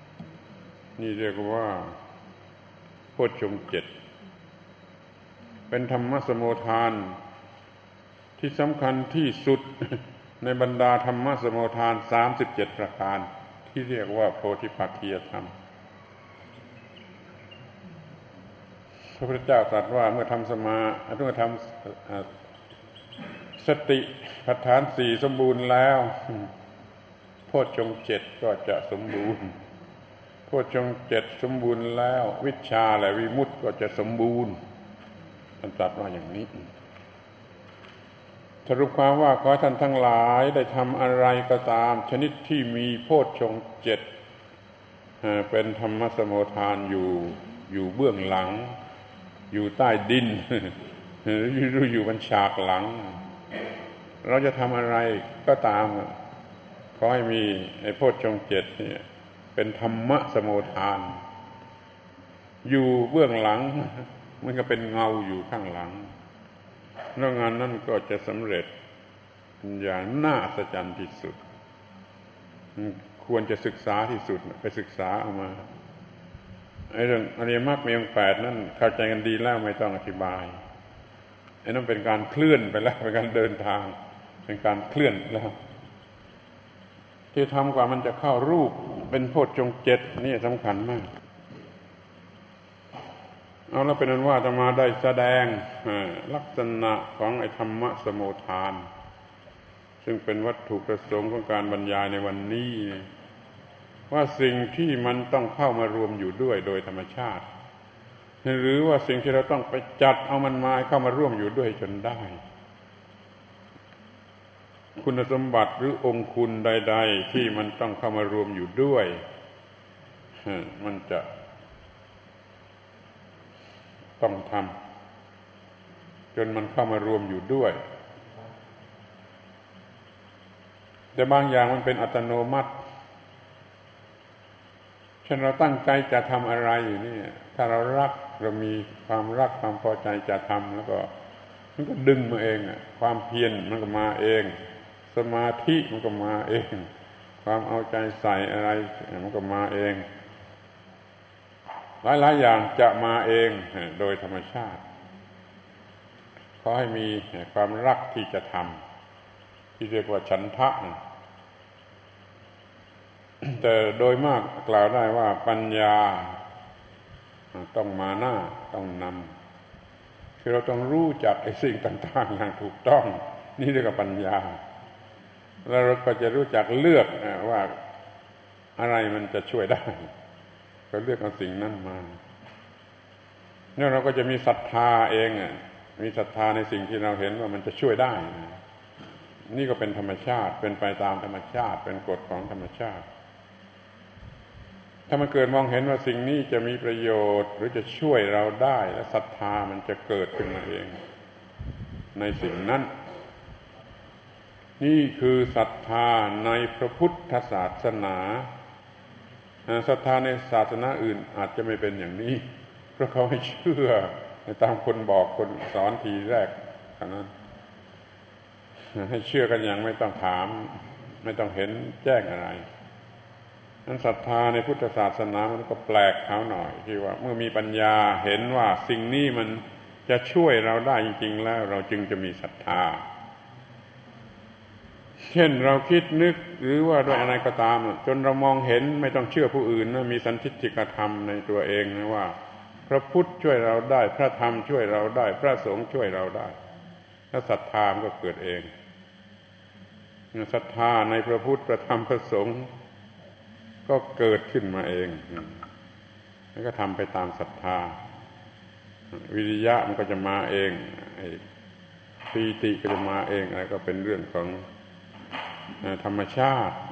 A: นี่เรียกว่าโพชฌงค์7ไปเป็นธรรมสมุทฐานที่สำคัญที่สุดในบรรดาธรรมสมุทฐาน37ประการที่เรียกว่าโพธิปักขิยธรรมพระพุทธเจ้าตรัสว่าเมื่อทำสติปัฏฐาน4สมบูรณ์แล้วโพชฌงค์7ก็จะสมบูรณ์โพชฌงค์7สมบูรณ์แล้ววิชชาและวิมุตติก็จะสมบูรณ์ท่านตรัสว่าอย่างนี้สรุปความว่าขอท่านทั้งหลายได้ทำอะไรก็ตามชนิดที่มีโพชฌงค์7เป็นธรรมสมุทฐานอยู่เบื้องหลังอยู่ใต้ดินหรืออยู่บนฉากหลังเราจะทำอะไรก็ตามขอให้มีไอ้โพชฌงค์7นี่เป็นธรรมสมุทฐานอยู่เบื้องหลังมันก็เป็นเงาอยู่ข้างหลังแล้วงานนั้นก็จะสำเร็จอย่างน่าอัศจรรย์ที่สุดควรจะศึกษาที่สุดไปศึกษาเอามาไอ้เรื่องอริยมรรคมีองค์8นั่นเข้าใจกันดีแล้วไม่ต้องอธิบายไอ้นั่นเป็นการเคลื่อนไปแล้วเป็นการเดินทางเป็นการเคลื่อนแล้วที่ทำกว่ามันจะเข้ารูปเป็นโพชฌงค์7นี่สำคัญมากเอาแล้วเป็นนั้นว่าอาตมาได้แสดงลักษณะของไอ้ธรรมสมุทฐานซึ่งเป็นวัตถุประสงค์ของการบรรยายในวันนี้ว่าสิ่งที่มันต้องเข้ามารวมอยู่ด้วยโดยธรรมชาติหรือว่าสิ่งที่เราต้องไปจัดเอามันมาเข้ามาร่วมอยู่ด้วยจนได้คุณสมบัติหรือองค์คุณใดๆที่มันต้องเข้ามารวมอยู่ด้วยมันจะต้องทำจนมันเข้ามารวมอยู่ด้วยแต่บางอย่างมันเป็นอัตโนมัติเช่นเราตั้งใจจะทำอะไรอยู่นี่ถ้าเรารักเรามีความรักความพอใจจะทำแล้วก็มันก็ดึงมาเองความเพียรมันก็มาเองสมาธิมันก็มาเองความเอาใจใส่อะไรมันก็มาเองหลายๆอย่างจะมาเองโดยธรรมชาติขอให้มีความรักที่จะทำที่เรียกว่าฉันทะแต่โดยมากกล่าวได้ว่าปัญญาต้องมาหน้าต้องนำคือเราต้องรู้จักไอ้สิ่งต่างๆอย่างถูกต้องนี่เรียกว่าปัญญาแล้วเราก็จะรู้จักเลือกว่าอะไรมันจะช่วยได้ก็เลือกเอาสิ่งนั้นมาเนี่ยเราก็จะมีศรัทธาเองมีศรัทธาในสิ่งที่เราเห็นว่ามันจะช่วยได้นี่ก็เป็นธรรมชาติเป็นไปตามธรรมชาติเป็นกฎของธรรมชาติถ้ามันเกิดมองเห็นว่าสิ่งนี้จะมีประโยชน์หรือจะช่วยเราได้และศรัทธามันจะเกิดขึ้นมาเองในสิ่งนั้นนี่คือศรัทธาในพระพุทธศาสนาศรัทธาในศาสนาอื่นอาจจะไม่เป็นอย่างนี้เพราะเขาให้เชื่อตามคนบอกคนสอนทีแรกเท่านั้นให้เชื่อกันอย่างไม่ต้องถามไม่ต้องเห็นแจ้งอะไรนั้นศรัทธาในพุทธศาสนามันก็แปลกเขาหน่อยที่ว่าเมื่อมีปัญญาเห็นว่าสิ่งนี้มันจะช่วยเราได้จริงๆแล้วเราจึงจะมีศรัทธาเช่นเราคิดนึกหรือว่าด้วยอะไรก็ตามจนเรามองเห็นไม่ต้องเชื่อผู้อื่นนะมีสันทิฏฐิกธรรมในตัวเองนะว่าพระพุทธช่วยเราได้พระธรรมช่วยเราได้พระสงฆ์ช่วยเราได้ถ้าศรัทธามันก็เกิดเองศรัทธาในพระพุทธพระธรรมพระสงฆ์ก็เกิดขึ้นมาเองแล้วก็ทำไปตามศรัทธาวิริยะมันก็จะมาเองปีติก็จะมาเองอะไรก็เป็นเรื่องของธรรมชาติ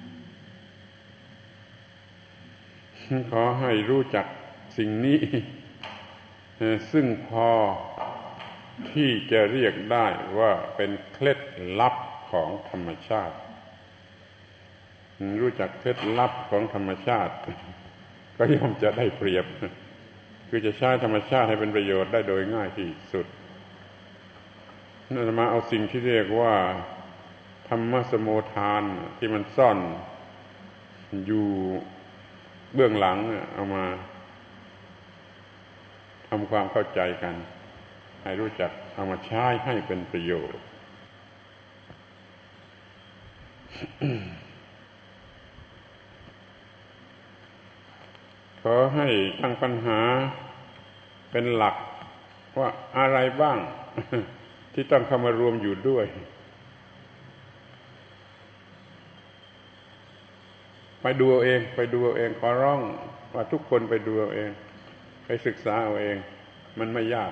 A: ขอให้รู้จักสิ่งนี้ซึ่งพอที่จะเรียกได้ว่าเป็นเคล็ดลับของธรรมชาติรู้จักเคล็ดลับของธรรมชาติก็ย่อมจะได้เปรียบคือจะใช้ธรรมชาติให้เป็นประโยชน์ได้โดยง่ายที่สุดนั่นมาเอาสิ่งที่เรียกว่าธรรมสมุทฐานที่มันซ่อนอยู่เบื้องหลังเอามาทำความเข้าใจกันให้รู้จักเอามาใช้ให้เป็นประโยชน์ ขอให้ตั้งปัญหาเป็นหลักว่าอะไรบ้าง ที่ต้องเข้ามารวมอยู่ด้วยไปดูเอาเองขอร้องว่าทุกคนไปดูเอาเองไปศึกษาเอาเองมันไม่ยาก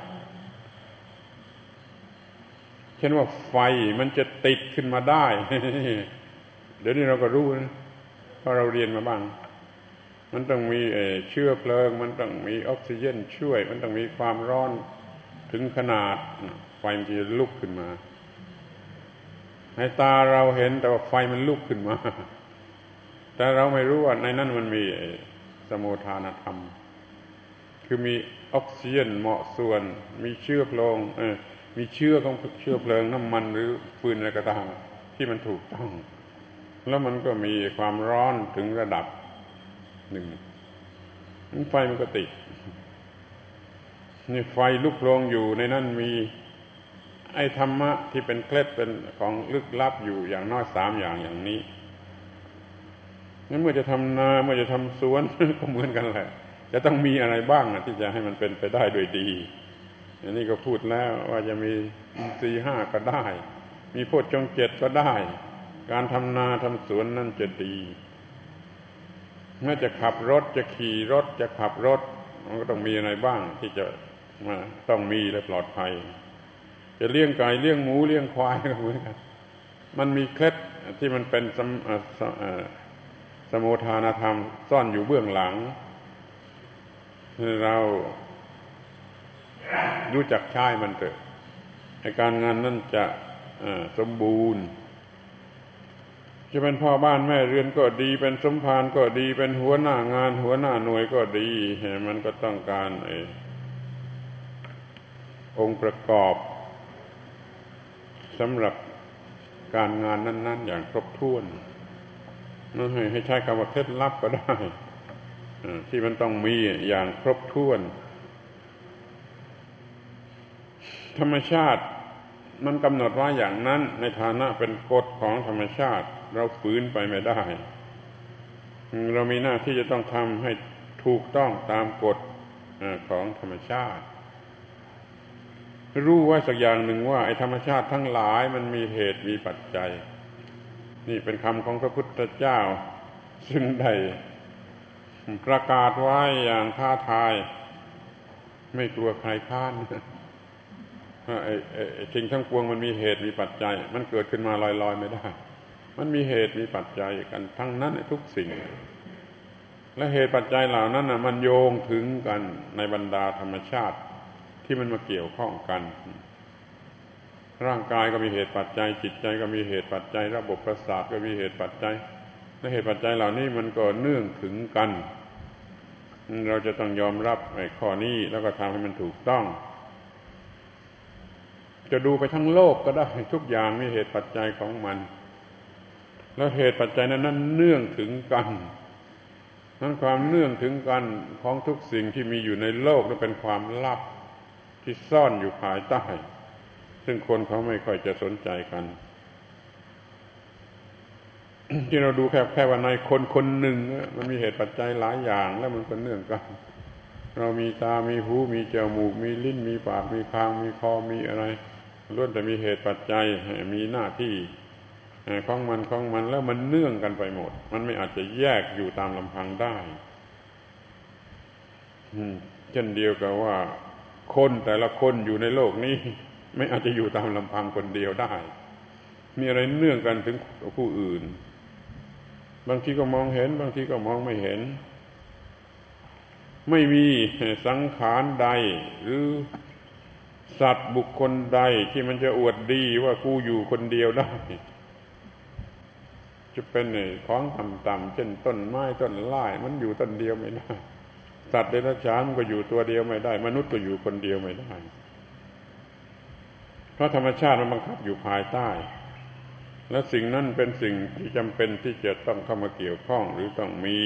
A: เช่นว่าไฟมันจะติดขึ้นมาได้ เดี๋ยวนี้เราก็รู้นะเพราะเราเรียนมาบ้างมันต้องมีเชื้อเพลิงมันต้องมีออกซิเจนช่วยมันต้องมีความร้อนถึงขนาดไฟมันจะลุกขึ้นมาในตาเราเห็นแต่ว่าไฟมันลุกขึ้นมาแต่เราไม่รู้ว่าในนั้นมันมีสมุทฐานธรรมคือมีออกซิเจนเหมาะส่วนมีเชื้อเพลิงมีเชื้อของเชื้อเพลิงน้ำมันหรือฟืนอะไรก็ตามที่มันถูกต้องแล้วมันก็มีความร้อนถึงระดับหนึ่งไฟมันก็ติดนี่ไฟลุกโลงอยู่ในนั้นมีไอ้ธรรมะที่เป็นเคล็ดเป็นของลึกลับอยู่อย่างน้อย3อย่างอย่างนี้งั้นเมื่อจะทำนาเมื่อจะทำสวน ก็เหมือนกันแหละจะต้องมีอะไรบ้างที่จะให้มันเป็นไปได้โดยดีอันนี้ก็พูดแล้วว่าจะมีอินทรีย์5ก็ได้มีโพชฌงค์7ก็ได้การทำนาทำสวนนั่นจะดีเมื่อจะขับรถจะขี่รถจะขับรถมันก็ต้องมีอะไรบ้างที่จะมาต้องมีและปลอดภัยจะเลี้ยงไก่เลี้ยงหมูเลี้ยงควายก็เหมือนกันมันมีเคล็ดที่มันเป็นสมุทฐานธรรมซ่อนอยู่เบื้องหลังเรารู้จักใช้มันเถอะให้การงานนั้นจะสมบูรณ์จะเป็นพ่อบ้านแม่เรือนก็ดีเป็นสมภารก็ดีเป็นหัวหน้างานหัวหน้าหน่วยก็ดีมันก็ต้องการองค์ประกอบสำหรับการงานนั้นๆอย่างครบถ้วนนั่นให้ใช้คำว่าเคล็ดลับก็ได้ที่มันต้องมีอย่างครบถ้วนธรรมชาติมันกำหนดว่าอย่างนั้นในฐานะเป็นกฎของธรรมชาติเราฝืนไปไม่ได้เรามีหน้าที่จะต้องทำให้ถูกต้องตามกฎของธรรมชาติรู้ไว้สักอย่างหนึ่งว่าไอ้ธรรมชาติทั้งหลายมันมีเหตุมีปัจจัยนี่เป็นคำของพระพุทธเจ้าซึ่งได้ประกาศไว้อย่างท้าทายไม่กลัวใครค้านสิ่งทั้งปวงมันมีเหตุมีปัจจัยมันเกิดขึ้นมาลอยๆไม่ได้มันมีเหตุมีปัจจัยกันทั้งนั้นทุกสิ่งและเหตุปัจจัยเหล่านั้นมันโยงถึงกันในบรรดาธรรมชาติที่มันมาเกี่ยวข้องกันร่างกายก็มีเหตุปัจจัยจิตใจก็มีเหตุปัจจัยระบบประสาทก็มีเหตุปัจจัยและเหตุปัจจัยเหล่านี้มันก็เนื่องถึงกันเราจะต้องยอมรับไอ้ข้อนี้แล้วก็ทำให้มันถูกต้องจะดูไปทั้งโลกก็ได้ทุกอย่างมีเหตุปัจจัยของมันแล้วเหตุปัจจัยนั้นเนื่องถึงกันนั้นความเนื่องถึงกันของทุกสิ่งที่มีอยู่ในโลกนั้นเป็นความลับที่ซ่อนอยู่ภายใต้ซึ่งคนเขาไม่ค่อยจะสนใจกัน ที่เราดูแค่ว่าในคนคนหนึ่งมันมีเหตุปัจจัยหลายอย่างแล้วมันก็เนื่องกันเรามีตามีหูมีจมูกมีลิ้นมีปากมีคางมีคอมีอะไรล้วนแต่มีเหตุปัจจัยมีหน้าที่ของมันแล้วมันเนื่องกันไปหมดมันไม่อาจจะแยกอยู่ตามลำพังได้เช่นเดียวกับว่าคนแต่ละคนอยู่ในโลกนี้ไม่อาจจะอยู่ตามลำพังคนเดียวได้มีอะไรเนื่องกันถึงผู้อื่นบางทีก็มองเห็นบางทีก็มองไม่เห็นไม่มีสังขารใดหรือสัตว์บุคคลใดที่มันจะอวดดีว่ากูอยู่คนเดียวได้จะเป็นของต่ำๆเช่นต้นไม้ต้นไม้มันอยู่ต้นเดียวไม่ได้สัตว์เดรัจฉานมันก็อยู่ตัวเดียวไม่ได้มนุษย์ก็อยู่คนเดียวไม่ได้เพราะธรรมชาติมันบังคับอยู่ภายใต้และสิ่งนั้นเป็นสิ่งที่จำเป็นที่จะต้องเข้ามาเกี่ยวข้องหรือต้องมี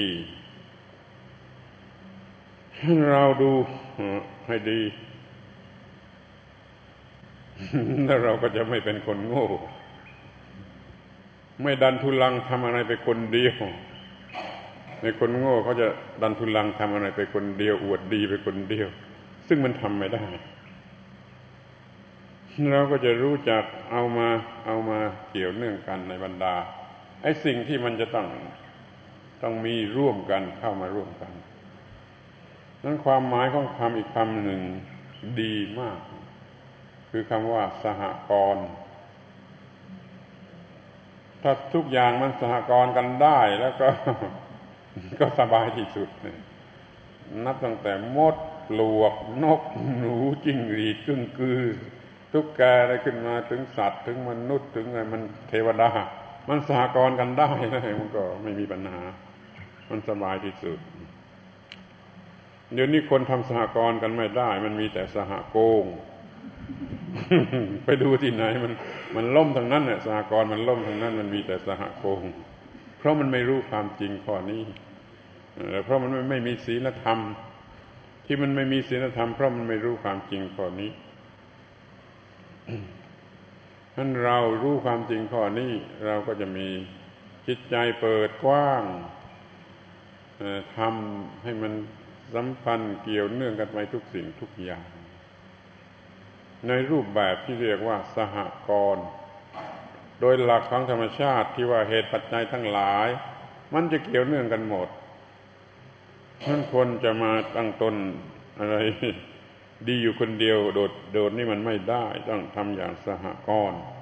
A: เราดูให้ดีแล้วเราก็จะไม่เป็นคนโง่ไม่ดันทุลังทำอะไรไปคนเดียวในคนโง่เขาจะดันทุลังทำอะไรไปคนเดียวอวดดีไปคนเดียวซึ่งมันทำไม่ได้เราก็จะรู้จักเอามาเกี่ยวเนื่องกันในบรรดาไอ้สิ่งที่มันจะต้องมีร่วมกันเข้ามาร่วมกันนั้นความหมายของคำอีกคำหนึ่งดีมากคือคำว่าสหกรณ์ถ้าทุกอย่างมันสหกรณ์กันได้แล้วก็สบายที่สุดเนี่ยนับตั้งแต่มดปลวกนกหนูจิ้งหรีดกึ่งกือตุ๊กแกอะไรขึ้นมาถึงสัตว์ถึงมนุษย์ถึงอะไรมันเทวดามันสหกรณ์กันได้นะมันก็ไม่มีปัญหามันสบายที่สุดเดี๋ยวนี้คนทำสหกรณ์กันไม่ได้มันมีแต่สหโกง ไปดูที่ไหนมันล่มทั้งนั้นเนี่ยสหกรณ์มันล่มทั้งนั้นมันมีแต่สหโกงเพราะมันไม่รู้ความจริงข้อนี้เพราะมันไม่มีศีลธรรมที่มันไม่มีศีลธรรมเพราะมันไม่รู้ความจริงข้อนี้ถ้าเรารู้ความจริงข้อนี้เราก็จะมีจิตใจเปิดกว้างทำให้มันสัมพันธ์เกี่ยวเนื่องกันไปทุกสิ่งทุกอย่างในรูปแบบที่เรียกว่าสหกรณ์โดยหลักของธรรมชาติที่ว่าเหตุปัจจัยทั้งหลายมันจะเกี่ยวเนื่องกันหมดท่านคนจะมาตั้งตนอะไรดีอยู่คนเดียวโดดนี่มันไม่ได้ต้องทำอย่างสหกรณ์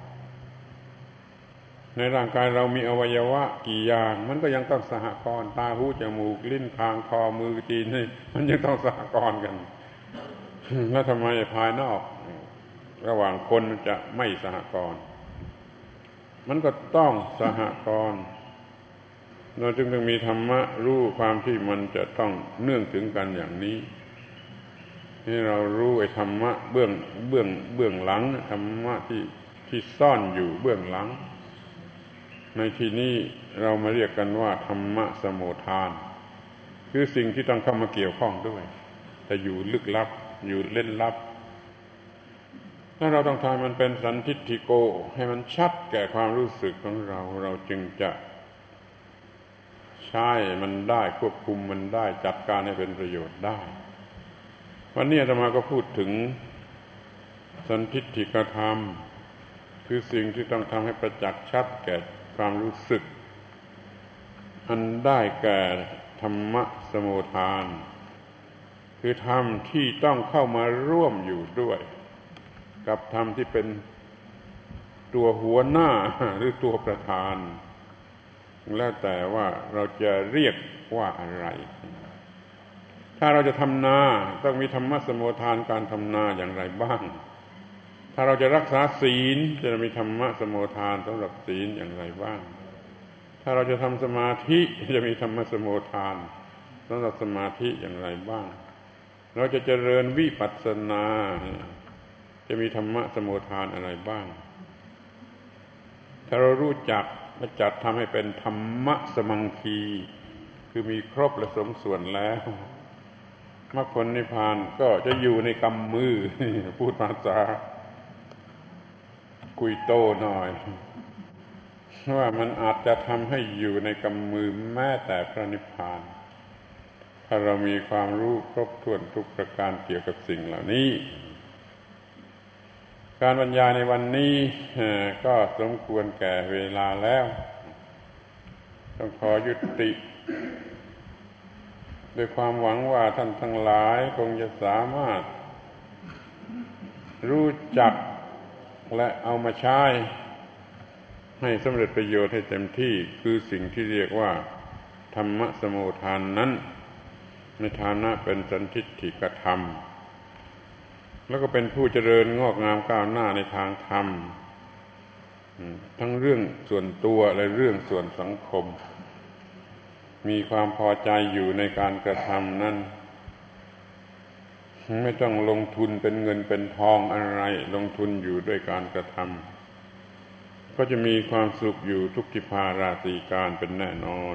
A: ในร่างกายเรามีอวัยวะกี่อย่างมันก็ยังต้องสหกรณ์ตาหูจมูกลิ้นคางคอมือตีนนี่มันยังต้องสหกรณ์กันแล้วทำไมภายนอกระหว่างคนจะไม่สหกรณ์มันก็ต้องสหกรณ์เราจึงต้องมีธรรมะรู้ความที่มันจะต้องเนื่องถึงกันอย่างนี้ให้เรารู้ไอ้ธรรมะเบื้องหลังธรรมะที่ซ่อนอยู่เบื้องหลังในที่นี้เรามาเรียกกันว่าธรรมะสมุทฐานคือสิ่งที่ต้องเข้ามาเกี่ยวข้องด้วยแต่อยู่ลึกลับอยู่เล่นลับถ้าเราต้องทำมันเป็นสันทิฏฐิโกให้มันชัดแก่ความรู้สึกของเราจึงจะใช้มันได้ควบคุมมันได้จัดการให้เป็นประโยชน์ได้วันนี้อาตมาก็พูดถึงสันทิฏฐิกธรรมคือสิ่งที่ต้องทำให้ประจักษ์ชัดแก่ความรู้สึกอันได้แก่ธรรมะสมุทฐานคือธรรมที่ต้องเข้ามาร่วมอยู่ด้วยกับธรรมที่เป็นตัวหัวหน้าหรือตัวประธานแล้วแต่ว่าเราจะเรียกว่าอะไรถ้าเราจะทำนาต้องมีธรรมะสมุทฐานการทำนาอย่างไรบ้างถ้าเราจะรักษาศีลจะมีธรรมะสมุทฐานสำหรับศีลอย่างไรบ้างถ้าเราจะทำสมาธิจะมีธรรมะสมุทฐานสำหรับสมาธิอย่างไรบ้างเราจะเจริญวิปัสสนาจะมีธรรมะสมุทฐานอะไรบ้างถ้าเรารู้จักและจัดทำให้เป็นธรรมะสมังคีคือมีครบและสมส่วนแล้วมรรคผลนิพพานก็จะอยู่ในกำมือพูดภาษากุยโตหน่อยว่ามันอาจจะทำให้อยู่ในกำมือแม้แต่พระนิพพานถ้าเรามีความรู้ครบถ้วนทุกประการเกี่ยวกับสิ่งเหล่านี้การบรรยายในวันนี้ก็สมควรแก่เวลาแล้วต้องขอยุติด้วยความหวังว่าท่านทั้งหลายคงจะสามารถรู้จักและเอามาใช้ให้สำเร็จประโยชน์ให้เต็มที่คือสิ่งที่เรียกว่าธรรมะสมุทฐานนั้นในฐานะเป็นสันทิฏฐิกธรรมแล้วก็เป็นผู้เจริญงอกงามก้าวหน้าในทางธรรมทั้งเรื่องส่วนตัวและเรื่องส่วนสังคมมีความพอใจอยู่ในการกระทำนั้นไม่ต้องลงทุนเป็นเงินเป็นทองอะไรลงทุนอยู่ด้วยการกระทำก็จะมีความสุขอยู่ทุกทิพาราตรีการเป็นแน่นอน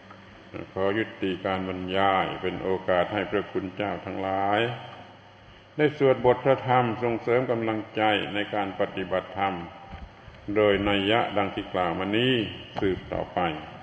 A: ขอยุติการบรรยายเป็นโอกาสให้พระคุณเจ้าทั้งหลายได้สวดบทพระธรรมส่งเสริมกำลังใจในการปฏิบัติธรรมโดยนัยยะดังที่กล่าวมานี้สืบต่อไป